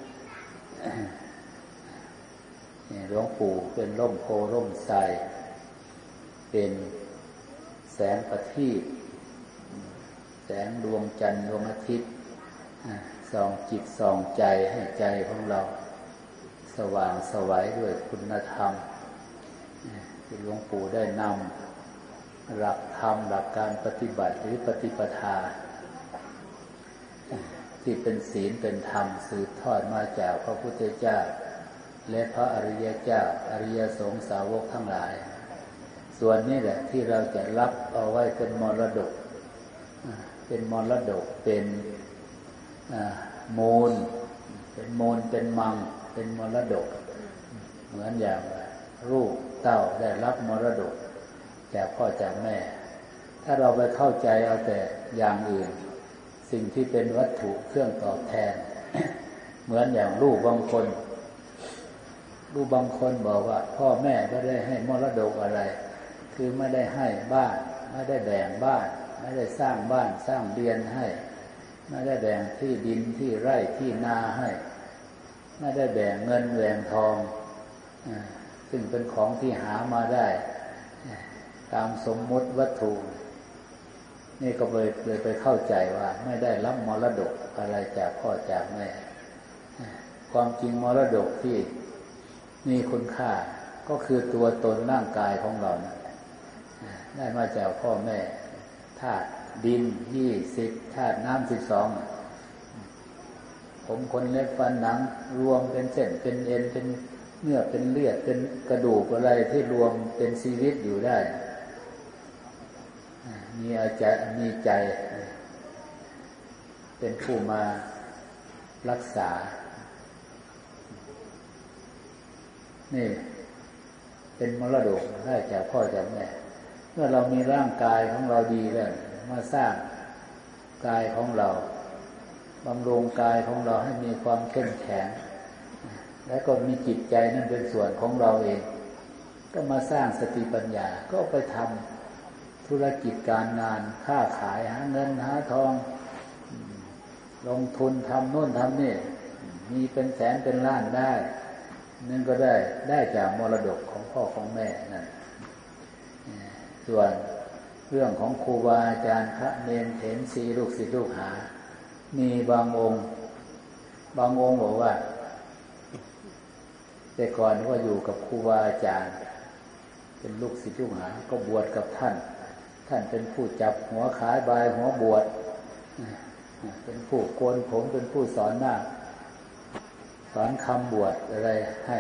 หลวงปู่เป็นร่มโพร่มไทรเป็นแสงประทีปแสงดวงจันทร์ดวงอาทิตย์ส่องจิตส่องใจให้ใจของเราสว่างไสวด้วยคุณธรรมที่หลวงปู่ได้นำหลักธรรมหลักการปฏิบัติหรือปฏิปทาที่เป็นศีลเป็นธรรมสืบทอดมาจากพระพุทธเจ้าและพระอริยเจ้าอริยสงฆ์สาวกทั้งหลายส่วนนี้แหละที่เราจะรับเอาไว้เป็นมรดกเป็นมรดกเป็นมูลเป็นมูลเป็นมังเป็นมรดกเหมือนอย่างลูกเต้าได้รับมรดกจากพ่อจากแม่ถ้าเราไปเข้าใจเอาแต่อย่างอื่นสิ่งที่เป็นวัตถุเครื่องตอบแทน เหมือนอย่างลูกบางคนลูกบางคนบอกว่าพ่อแม่ก็ได้ให้มรดกอะไรคือไม่ได้ให้บ้านไม่ได้แบ่งบ้านไม่ได้สร้างบ้านสร้างเรือนให้ไม่ได้แบ่งที่ดินที่ไร่ที่นาให้ไม่ได้แบ่งเงินแบ่งทองซึ่งเป็นของที่หามาได้ตามสมมุติวัตถุนี่ก็เลยเลยไปเข้าใจว่าไม่ได้รับมรดกอะไรจากพ่อจากแม่ความจริงมรดกที่มีคุณค่าก็คือตัวตนร่างกายของเรานะได้มาจากพ่อแม่ธาตุดินยี่สิบธาตุน้ำสิบสองผมขนเล็บฟันหนังรวมเป็นเส้นเป็นเอ็นเป็นเนื้อเป็นเลือดเป็นกระดูกอะไรที่รวมเป็นชีวิตอยู่ได้มีอาจารย์มีใจเป็นผู้มารักษานี่เป็นมรดกได้จากพ่อจากแม่เมื่อเรามีร่างกายของเราดีแล้วมาสร้างกายของเราบำรุงกายของเราให้มีความเข้มแข็งและก็มีจิตใจนั่นเป็นส่วนของเราเองก็มาสร้างสติปัญญาก็ไปทำธุรกิจการงานค้าขายหาเงินหาทองลงทุนทำโน่นทำนี่มีเป็นแสนเป็นล้านได้นั่นก็ได้ได้จากมรดกของพ่อของแม่นั่นส่วนเรื่องของครูบาอาจารย์พระเนรเถรชีลูกศิษย์ลูกหามีบางองค์บางองค์บอกว่าแต่ก่อนก็อยู่กับครูบาอาจารย์เป็นลูกศิษย์ลูกหาก็บวชกับท่านท่านเป็นผู้จับหัวขายบายหัวบวชเป็นผู้โกนผมเป็นผู้สอนหน้าสอนคำบวชอะไรให้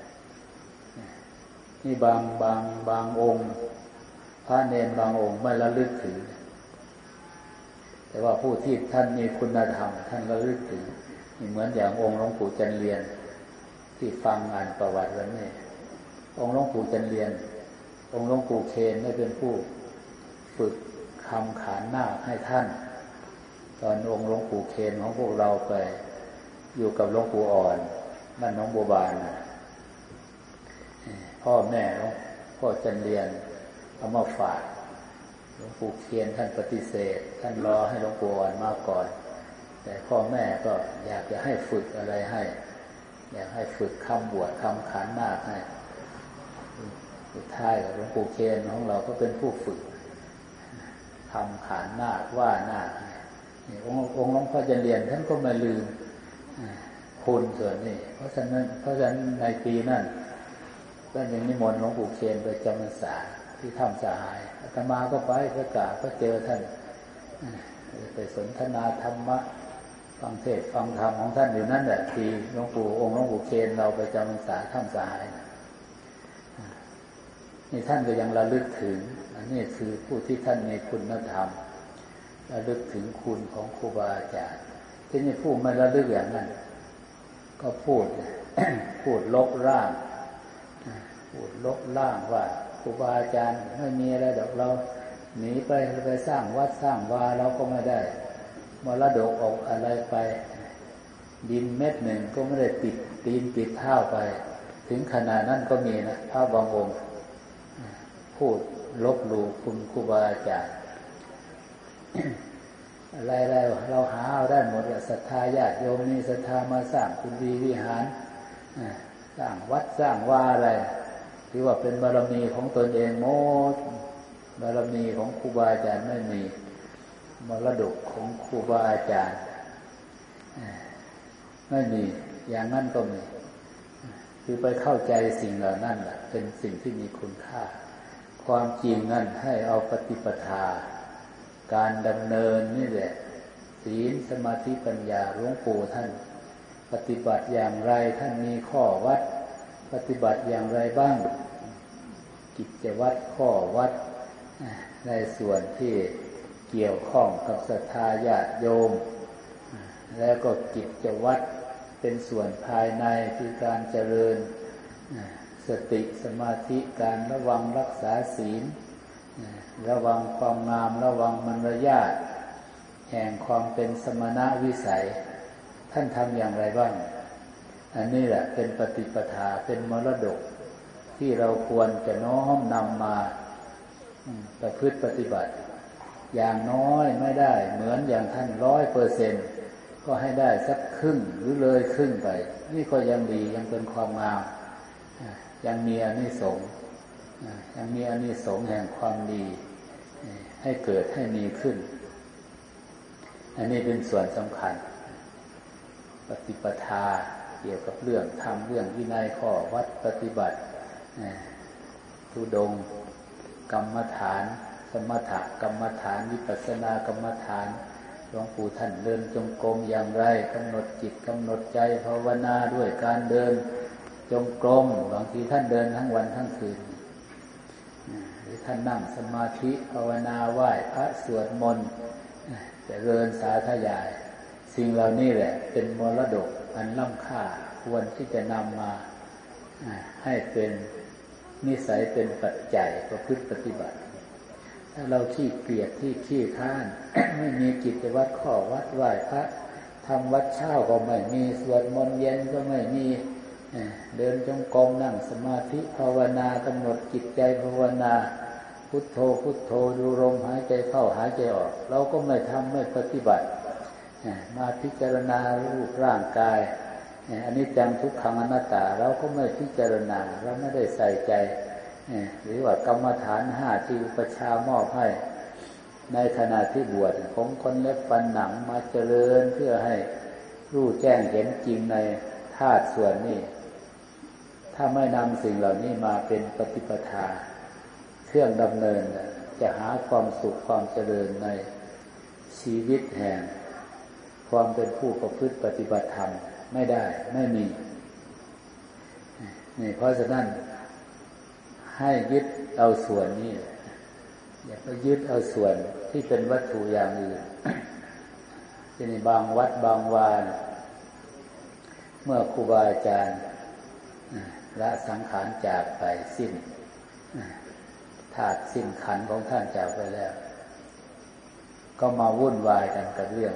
นี่บางบางบางองค์พระเนรบางองค์ไม่ระลึกถึงแต่ว่าผู้ที่ท่านมีคุณธรรมท่านระลึกถึงนี่เหมือนอย่างองค์หลวงปู่จันเรียนที่ฟังอ่านประวัติแล้วนี่องค์หลวงปู่จันเรียนองค์หลวงปู่เคนได้เป็นผู้ฝึกคำขานนาคให้ท่านตอนองค์หลวงปู่เคนของพวกเราไปอยู่กับหลวงปู่อ่อนบ้านน้องบัวบานพ่อแม่พ่อจันเรียนเอามาฝากหลวงปู่เคนท่านปฏิเสธท่านรอให้หลวงปู่อ่อนมาก่อนแต่พ่อแม่ก็อยากจะให้ฝึกอะไรให้อยากให้ฝึกคำบวชคำขานนาคให้สุดท้ายหลวงปู่เคนของเราก็เป็นผู้ฝึกคำขานนาคว่านาคองค์องค์หลวงพ่อจันเรียนท่านก็ไม่ลืมคุณส่วนนี้เพราะฉะนั้นเพราะฉะนั้นในปีนั้นก็ยังนิมนต์หลวงปู่เคนไปจำพรรษาที่ถ้ำสหายอาตมาก็ไปพระกาก็เจอท่านไปสนทนาธรรมะฟังเทศฟังธรรมของท่านอยู่นั่นแหละที่หลวงปู่องค์หลวงปู่เคนเราไปจำพรรษาถ้ำสหายนี่ท่านก็ยังระลึกถึงอันนี้คือผู้ที่ท่านมีคุณธรรมระลึกถึงคุณของครูบาอาจารย์ที่นี่ผู้ไม่ระลึกอย่างนั้นก็พูด พูดลบร่างพูดลบร่างว่าครูบาอาจารย์ไม่มีอะไรดอกเราหนีไปไปสร้างวัดสร้างวาเราก็ไม่ได้มรดกออกอะไรไปดินเม็ดหนึ่งก็ไม่ได้ติดตีนติดเท้าไปถึงขนาดนั้นก็มีนะพระบางองค์พูดลบหลู่คุณครูบาอาจารย์อะไรๆเราหาเอาได้หมดศรัทธาญาติโยมมีศรัทธามาสร้างคุณดีวิหารสร้างวัดสร้างวาอะไรที่ว่าเป็นบารมีของตนเองหมดบารมีของครูบาอาจารย์ไม่มีมรดกของครูบาอาจารย์ไม่มีอย่างนั้นก็มีคือไปเข้าใจสิ่งเหล่านั้นแหละเป็นสิ่งที่มีคุณค่าความจริงนั้นให้เอาปฏิปทาการดำเนินนี่แหละศีลสมาธิปัญญาหลวงปู่ท่านปฏิบัติอย่างไรท่านมีข้อวัดปฏิบัติอย่างไรบ้างกิจวัตรข้อวัดในส่วนที่เกี่ยวข้องกับศรัทธาญาติโยมแล้วก็กิจวัตรเป็นส่วนภายในที่การเจริญสติสมาธิการระวังรักษาศีลระวังความงามระวังมารยาทแห่งความเป็นสมณวิสัยท่านทำอย่างไรบ้างอันนี้แหละเป็นปฏิปทาเป็นมรดกที่เราควรจะน้อมนำมาประพฤติปฏิบัติอย่างน้อยไม่ได้เหมือนอย่างท่านร้อยเปอร์เซ็นต์ก็ให้ได้สักครึ่งหรือเลยครึ่งไปนี่ก็ยังดียังเป็นความงามยังมีอานิสงส์ยังมีอานิสงส์แห่งความดีให้เกิดให้มีขึ้นอันนี้เป็นส่วนสำคัญปฏิปทาเกี่ยวกับเรื่องธรรมเรื่องวินัยข้อวัดปฏิบัติธุดงค์กรรมฐานสมถะกรรมฐานวิปัสสนากรรมฐานหลวงปู่ท่านเดินจงกรมอย่างไรกำหนดจิตกำหนดใจภาวนาด้วยการเดินจงกรมบางทีท่านเดินทั้งวันทั้งคืนหรือท่านนั่งสมาธิภาวนาไหว้พระสวดมนต์เจริญสาธยายสิ่งเหล่านี้แหละเป็นมรดกอันล้ำค่าควรที่จะนำมาให้เป็นนิสัยเป็นปัจจัยประพฤติปฏิบัติถ้าเราขี้เกียจที่ขี้ค้าน ไม่มีกิจวัตรข้อวัดไหว้พระทำวัดเช้าก็ไม่มีสวดมนต์เย็นก็ไม่มีเดินจงกรมนั่งสมาธิภาวนากำหนดจิตใจภาวนาพุทโธพุทโธดูลมหายใจเข้าหายใจออกเราก็ไม่ทำไม่ปฏิบัติมาพิจารณารูปร่างกายอันนี้จังทุกขังอนัตตาเราก็ไม่พิจารณาเราไม่ได้ใส่ใจหรือว่ากรรมฐานห้าที่อุปชามอบให้ในขณะที่บวชผมคนเล็บฟันหนังมาเจริญเพื่อให้รู้แจ้งเห็นจริงในธาตุส่วนนี้ถ้าไม่นำสิ่งเหล่านี้มาเป็นปฏิปทาเครื่องดำเนินจะหาความสุขความเจริญในชีวิตแห่งความเป็นผู้ประพฤติปฏิบัติธรรมไม่ได้ไม่มีนี่เพราะฉะนั้นให้ยึดเอาส่วนนี้อย่าไปยึดเอาส่วนที่เป็นวัตถุอย่างอื่นเช่นบางวัดบางวาเมื่อครูบาอาจารย์ละสังขารจากไปสิ้นธาตุสิ้นขันธ์ของท่านจากไปแล้วก็มาวุ่นวายกันกับเรื่อง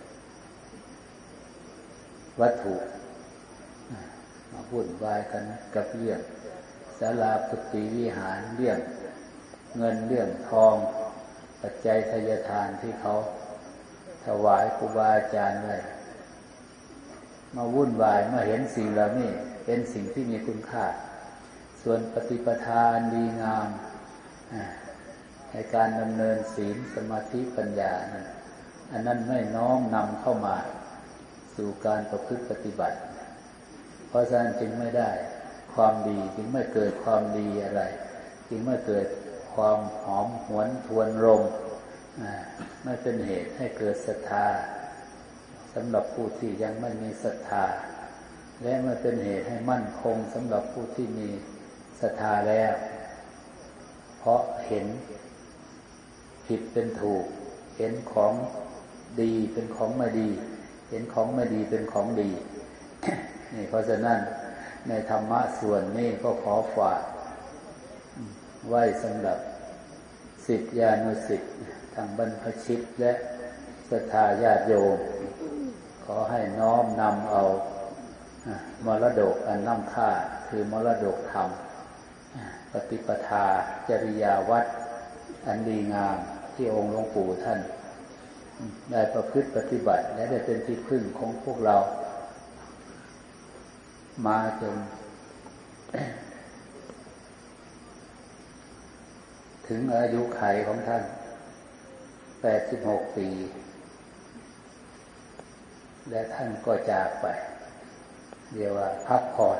วัตถุมาวุ่นวายกันกับเรื่องศาลาพุทธิวิหารเรื่องเงินเรื่องทองปัจจัยทายทานที่เขาถวายครูบาอาจารย์ไว้มาวุ่นวายมาเห็นสิ่งเหล่านี้เป็นสิ่งที่มีคุณค่าส่วนปฏิปทาดีงามในการดำเนินศีลสมาธิปัญญานั้นอันนั้นไม่น้อมนำเข้ามาสู่การประพฤติปฏิบัติเพราะฉะนั้นจึงไม่ได้ความดีจึงไม่เกิดความดีอะไรจึงไม่เกิดความหอมหวนทวนรมไม่เป็นเหตุให้เกิดศรัทธาสำหรับผู้ที่ยังไม่มีศรัทธาและไม่เป็นเหตุให้มั่นคงสำหรับผู้ที่มีศรัทธาแล้วเพราะเห็นผิดเป็นถูกเห็นของดีเป็นของไม่ดีเห็นของไม่ดีเป็นของดี นี่เพราะฉะนั้นในธรรมะส่วนนี้ก็ขอฝากไว้สำหรับศิษยานุศิษย์ทางบรรพชิตและศรัทธาญาติโยมขอให้น้อมนำเอามรดกอันล้ำค่าคือมรดกธรรมปฏิปทาจริยาวัดอันดีงามที่องค์หลวงปู่ท่านได้ประพฤติปฏิบัติและได้เป็นที่พึ่งของพวกเรามาจน ถึงอายุขัยของท่านแปดสิบหกปีและท่านก็จากไปเรียกว่าพักผ่อน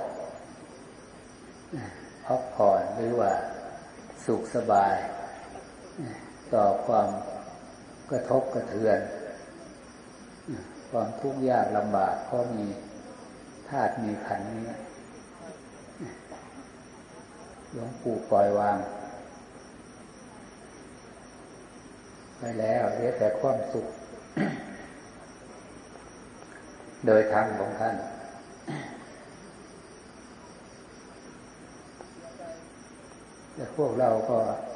พักผ่อนหรือว่าสุขสบายต่อความกระทบกระเทือนความทุกข์ยากลำบากเพราะมีธาตุมีขันธ์นี้หลวงปู่ปล่อยวางไปแล้วเหลือแต่ความสุข โดยธรรมของท่านแต่พวกเราก็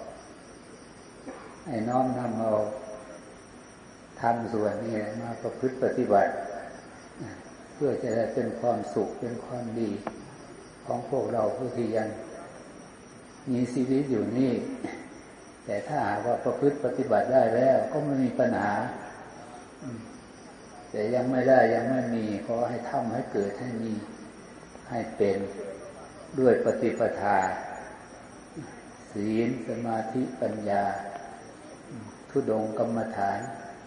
ให้น้อมนำเอาทำส่วนนี้มาประพฤติปฏิบัติเพื่อจะได้เป็นความสุขเป็นความดีของพวกเราผู้ที่ยังมีชีวิตอยู่นี่แต่ถ้าหากว่าประพฤติปฏิบัติได้แล้วก็ไม่มีปัญหาแต่ยังไม่ได้ยังไม่มีขอให้ทำให้เกิดให้มีให้เป็นด้วยปฏิปทาศีลสมาธิปัญญาทุดงกรรมฐาน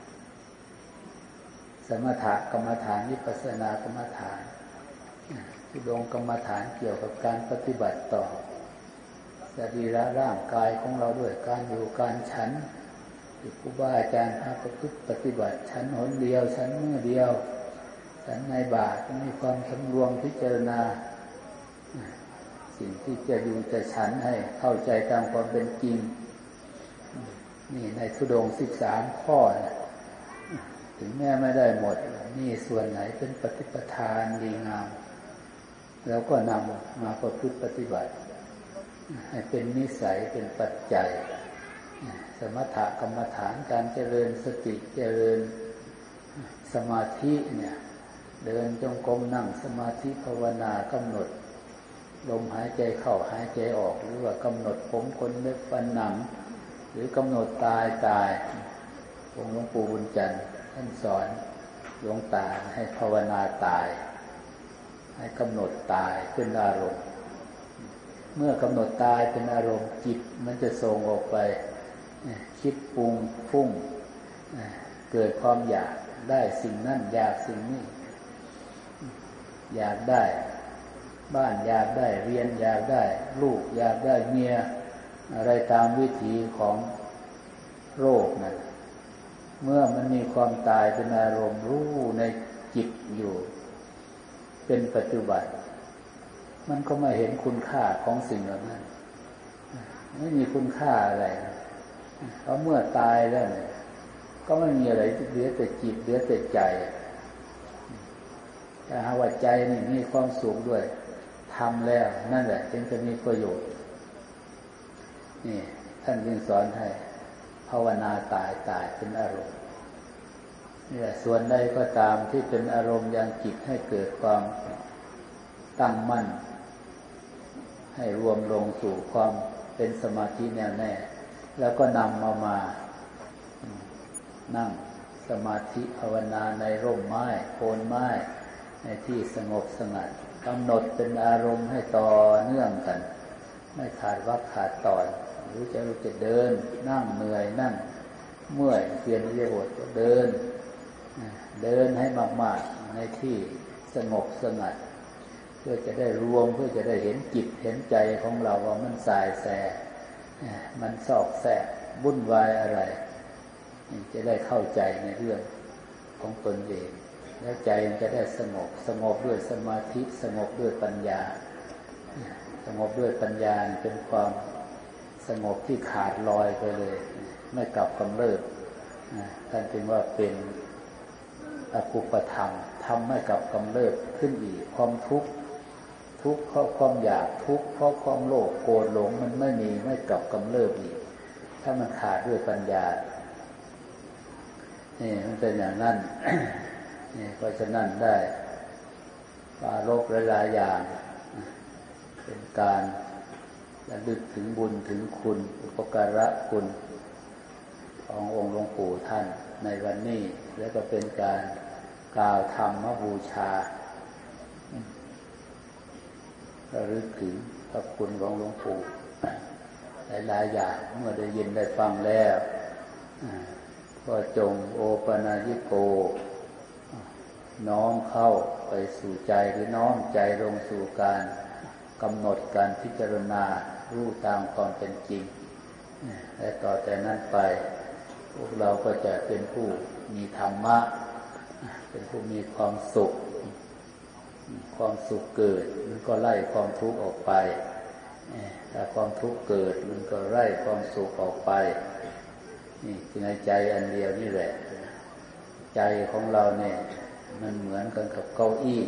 สมถกรรมฐานวิปัสสนากรรมฐานทุดงกรรมฐานเกี่ยวกับการปฏิบัติต่อสรีระร่างกายของเราด้วยการอยู่การฉันที่ครูบาอาจารย์พาประพฤติปฏิบัติฉันหนเดียวฉันมื้อเดียวฉันในบาตรมีความสำรวมพิจารณาสิ่งที่จะอยู่จะฉันให้เข้าใจตามความเป็นจริงนี่ในธุดงค์สิบสามข้อนะถึงแม้ไม่ได้หมดนี่ส่วนไหนเป็นปฏิปทาดีงามแล้วก็นำมาประพฤติปฏิบัติให้เป็นนิสัยเป็นปัจจัยสมถกรรมฐานการเจริญสติเจริญสมาธิเนี่ยเดินจงกรมนั่งสมาธิภาวนากำหนดลมหายใจเข้าหายใจออกหรือว่ากำหนดผมขนเล็บฟันหนังหรือกำหนดตายตายองค์หลวงปู่บุญจันทร์ท่านสอนหลวงตาให้ภาวนาตายให้กำหนดตายเป็นอารมณ์เมื่อกำหนดตายเป็นอารมณ์จิตมันจะส่งออกไปคิดปรุงฟุ้งเกิดความอยากได้สิ่งนั้นอยากสิ่งนี้อยากได้บ้านอยากได้เรียนอยากได้ลูกอยากได้เมียอะไรตามวิถีของโลกนั่นเมื่อมันมีความตายเป็นอารมณ์รู้ในจิตอยู่เป็นปัจจุบันมันก็ไม่เห็นคุณค่าของสิ่งเหล่านั้นไม่มีคุณค่าอะไรเพราะเมื่อตายแล้วเนี่ยก็ไม่มีอะไรเหลือแต่จิตเหลือแต่ใจถ้าหากว่าใจนี่มีความสุขด้วยทำแล้วนั่นแหละจึงจะมีประโยชน์นี่ท่านจึงสอนให้ภาวนาตายตายเป็นอารมณ์นี่แหละส่วนใดก็ตามที่เป็นอารมณ์ยังจิตให้เกิดความตั้งมั่นให้รวมลงสู่ความเป็นสมาธิแน่วแน่แล้วก็นำมามานั่งสมาธิภาวนาในร่มไม้โคนไม้ในที่สงบสงัดกำหนดเป็นอารมณ์ให้ต่อเนื่องกันไม่ขาดวรรคขาดตอนรู้จะรู้จะเดินนั่งเหนื่อยนั่งเมื่อยเปลี่ยนอิริยาบถเดินเดินให้มากๆในที่สงบสงัดเพื่อจะได้รวมเพื่อจะได้เห็นจิตเห็นใจของเราว่ามันสายแสมันซอกแซกวุ่นวายอะไรจะได้เข้าใจในเรื่องของตนเองแล้วใจมันจะได้สงบสงบด้วยสมาธิสงบด้วยปัญญาสงบด้วยปัญญาเป็นความสงบที่ขาดลอยไปเลยไม่กลับกำเริบท่านจึงว่าเป็นอกุปธรรมทำให้กลับกำเริบขึ้นอีกความทุกข์ทุกข์เพราะความอยากทุกข์เพราะความโลภโกรธหลงมันไม่มีไม่กลับกำเริบอีกถ้ามันขาดด้วยปัญญานี่มันเป็นอย่างนั้น นี่เพราะฉะนั้นได้ปรารภหลายๆอย่างเป็นการระลึกถึงบุญถึงคุณอุปการะคุณขององค์หลวงปู่ท่านในวันนี้แล้วก็เป็นการกล่าวธรรมบูชาระลึกถึงพระคุณของหลวงปู่หลายๆอย่างเมื่อได้ยินได้ฟังแล้วก็จงโอปนญิโกน้อมเข้าไปสู่ใจหรือน้อมใจลงสู่การกำหนดการพิจารณารู้ตามความเป็นจริงและต่อแต่นั้นไปพวกเราก็จะเป็นผู้มีธรรมะเป็นผู้มีความสุขความสุขเกิดมันก็ไล่ความทุกข์ออกไปถ้าความทุกข์เกิดมันก็ไล่ความสุขออกไปนี่คือในใจอันเดียวนี่แหละใจของเราเนี่ยมันเหมือนกันกับเก้าอี้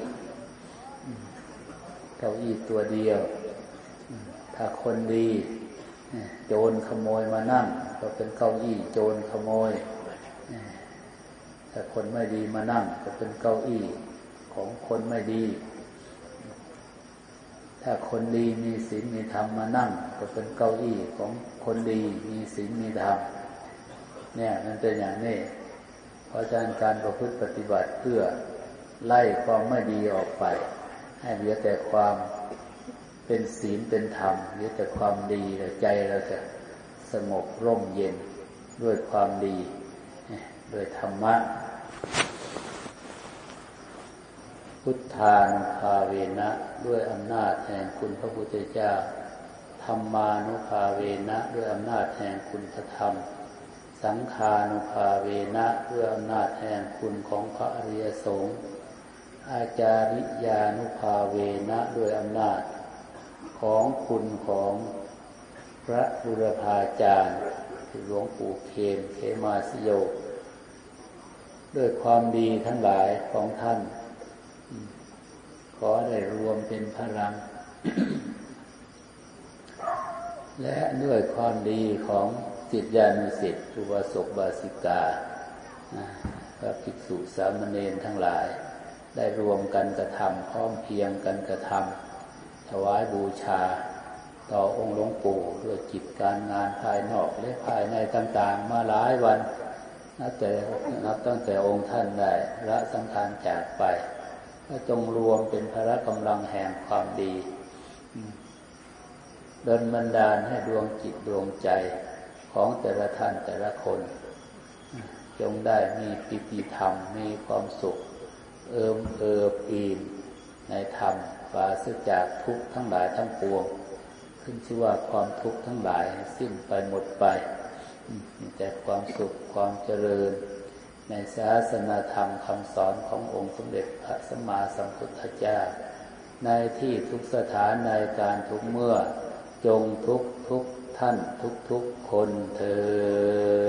เก้าอี้ตัวเดียวถ้าคนดีโจรขโมยมานั่งก็เป็นเก้าอี้โจรขโมยถ้าคนไม่ดีมานั่งก็เป็นเก้าอี้ของคนไม่ดีถ้าคนดีมีศีลมีธรรมมานั่งก็เป็นเก้าอี้ของคนดีมีศีลมีธรรมเนี่ยมันเป็นอย่างนี้เพราะฉะนั้นการประพฤติปฏิบัติเพื่อไล่ความไม่ดีออกไปให้เหลือแต่ความเป็นศีลเป็นธรรมเหลือแต่ความดีแล้วใจเราจะสงบร่มเย็นด้วยความดีด้วยธรรมะพุทธานุภาเวนะด้วยอำนาจแห่งคุณพระพุทธเจ้าธรรมานุภาเวนะด้วยอำนาจแห่งคุณพระธรรมสังฆานุภาเวนะด้วยอำนาจแห่งคุณของพระอริยสงฆ์อาจาริยานุภาเวนะด้วยอำนาจของคุณของพระบุรพาจารย์หลวงปู่เคนเขมาสโยด้วยความดีทั้งหลายของท่านขอได้รวมเป็นพลัง และด้วยความดีของศิษยานุศิษย์อุบาสกอุบาสิกาพระภิกษุสามเณรทั้งหลายได้รวมกันกระทำพร้อมเพรียงกันกระทำถวายบูชาต่อองค์หลวงปู่ด้วยจิตการงานภายนอกและภายในต่างๆมาหลายวันนับแต่นับตั้งแต่องค์ท่านได้ละสังขารจากไปก็จงรวมเป็นพละกำลังแห่งความดีดลบันดาลให้ดวงจิตดวงใจของแต่ละท่านแต่ละคนจงได้มีปิติธรรมมีความสุขเอิบเอิบอิ่มในธรรมปราศจากทุกข์ทั้งหลายทั้งปวงขึ้นชื่อว่าความทุกข์ทั้งหลายสิ้นไปหมดไปมีแต่ความสุขความเจริญในศาสนาธรรมคำสอนขององค์สมเด็จพระสัมมาสัมพุทธเจ้าในที่ทุกสถานในการทุกเมื่อจงทุกทุกท่านทุกทุกคนเทอญ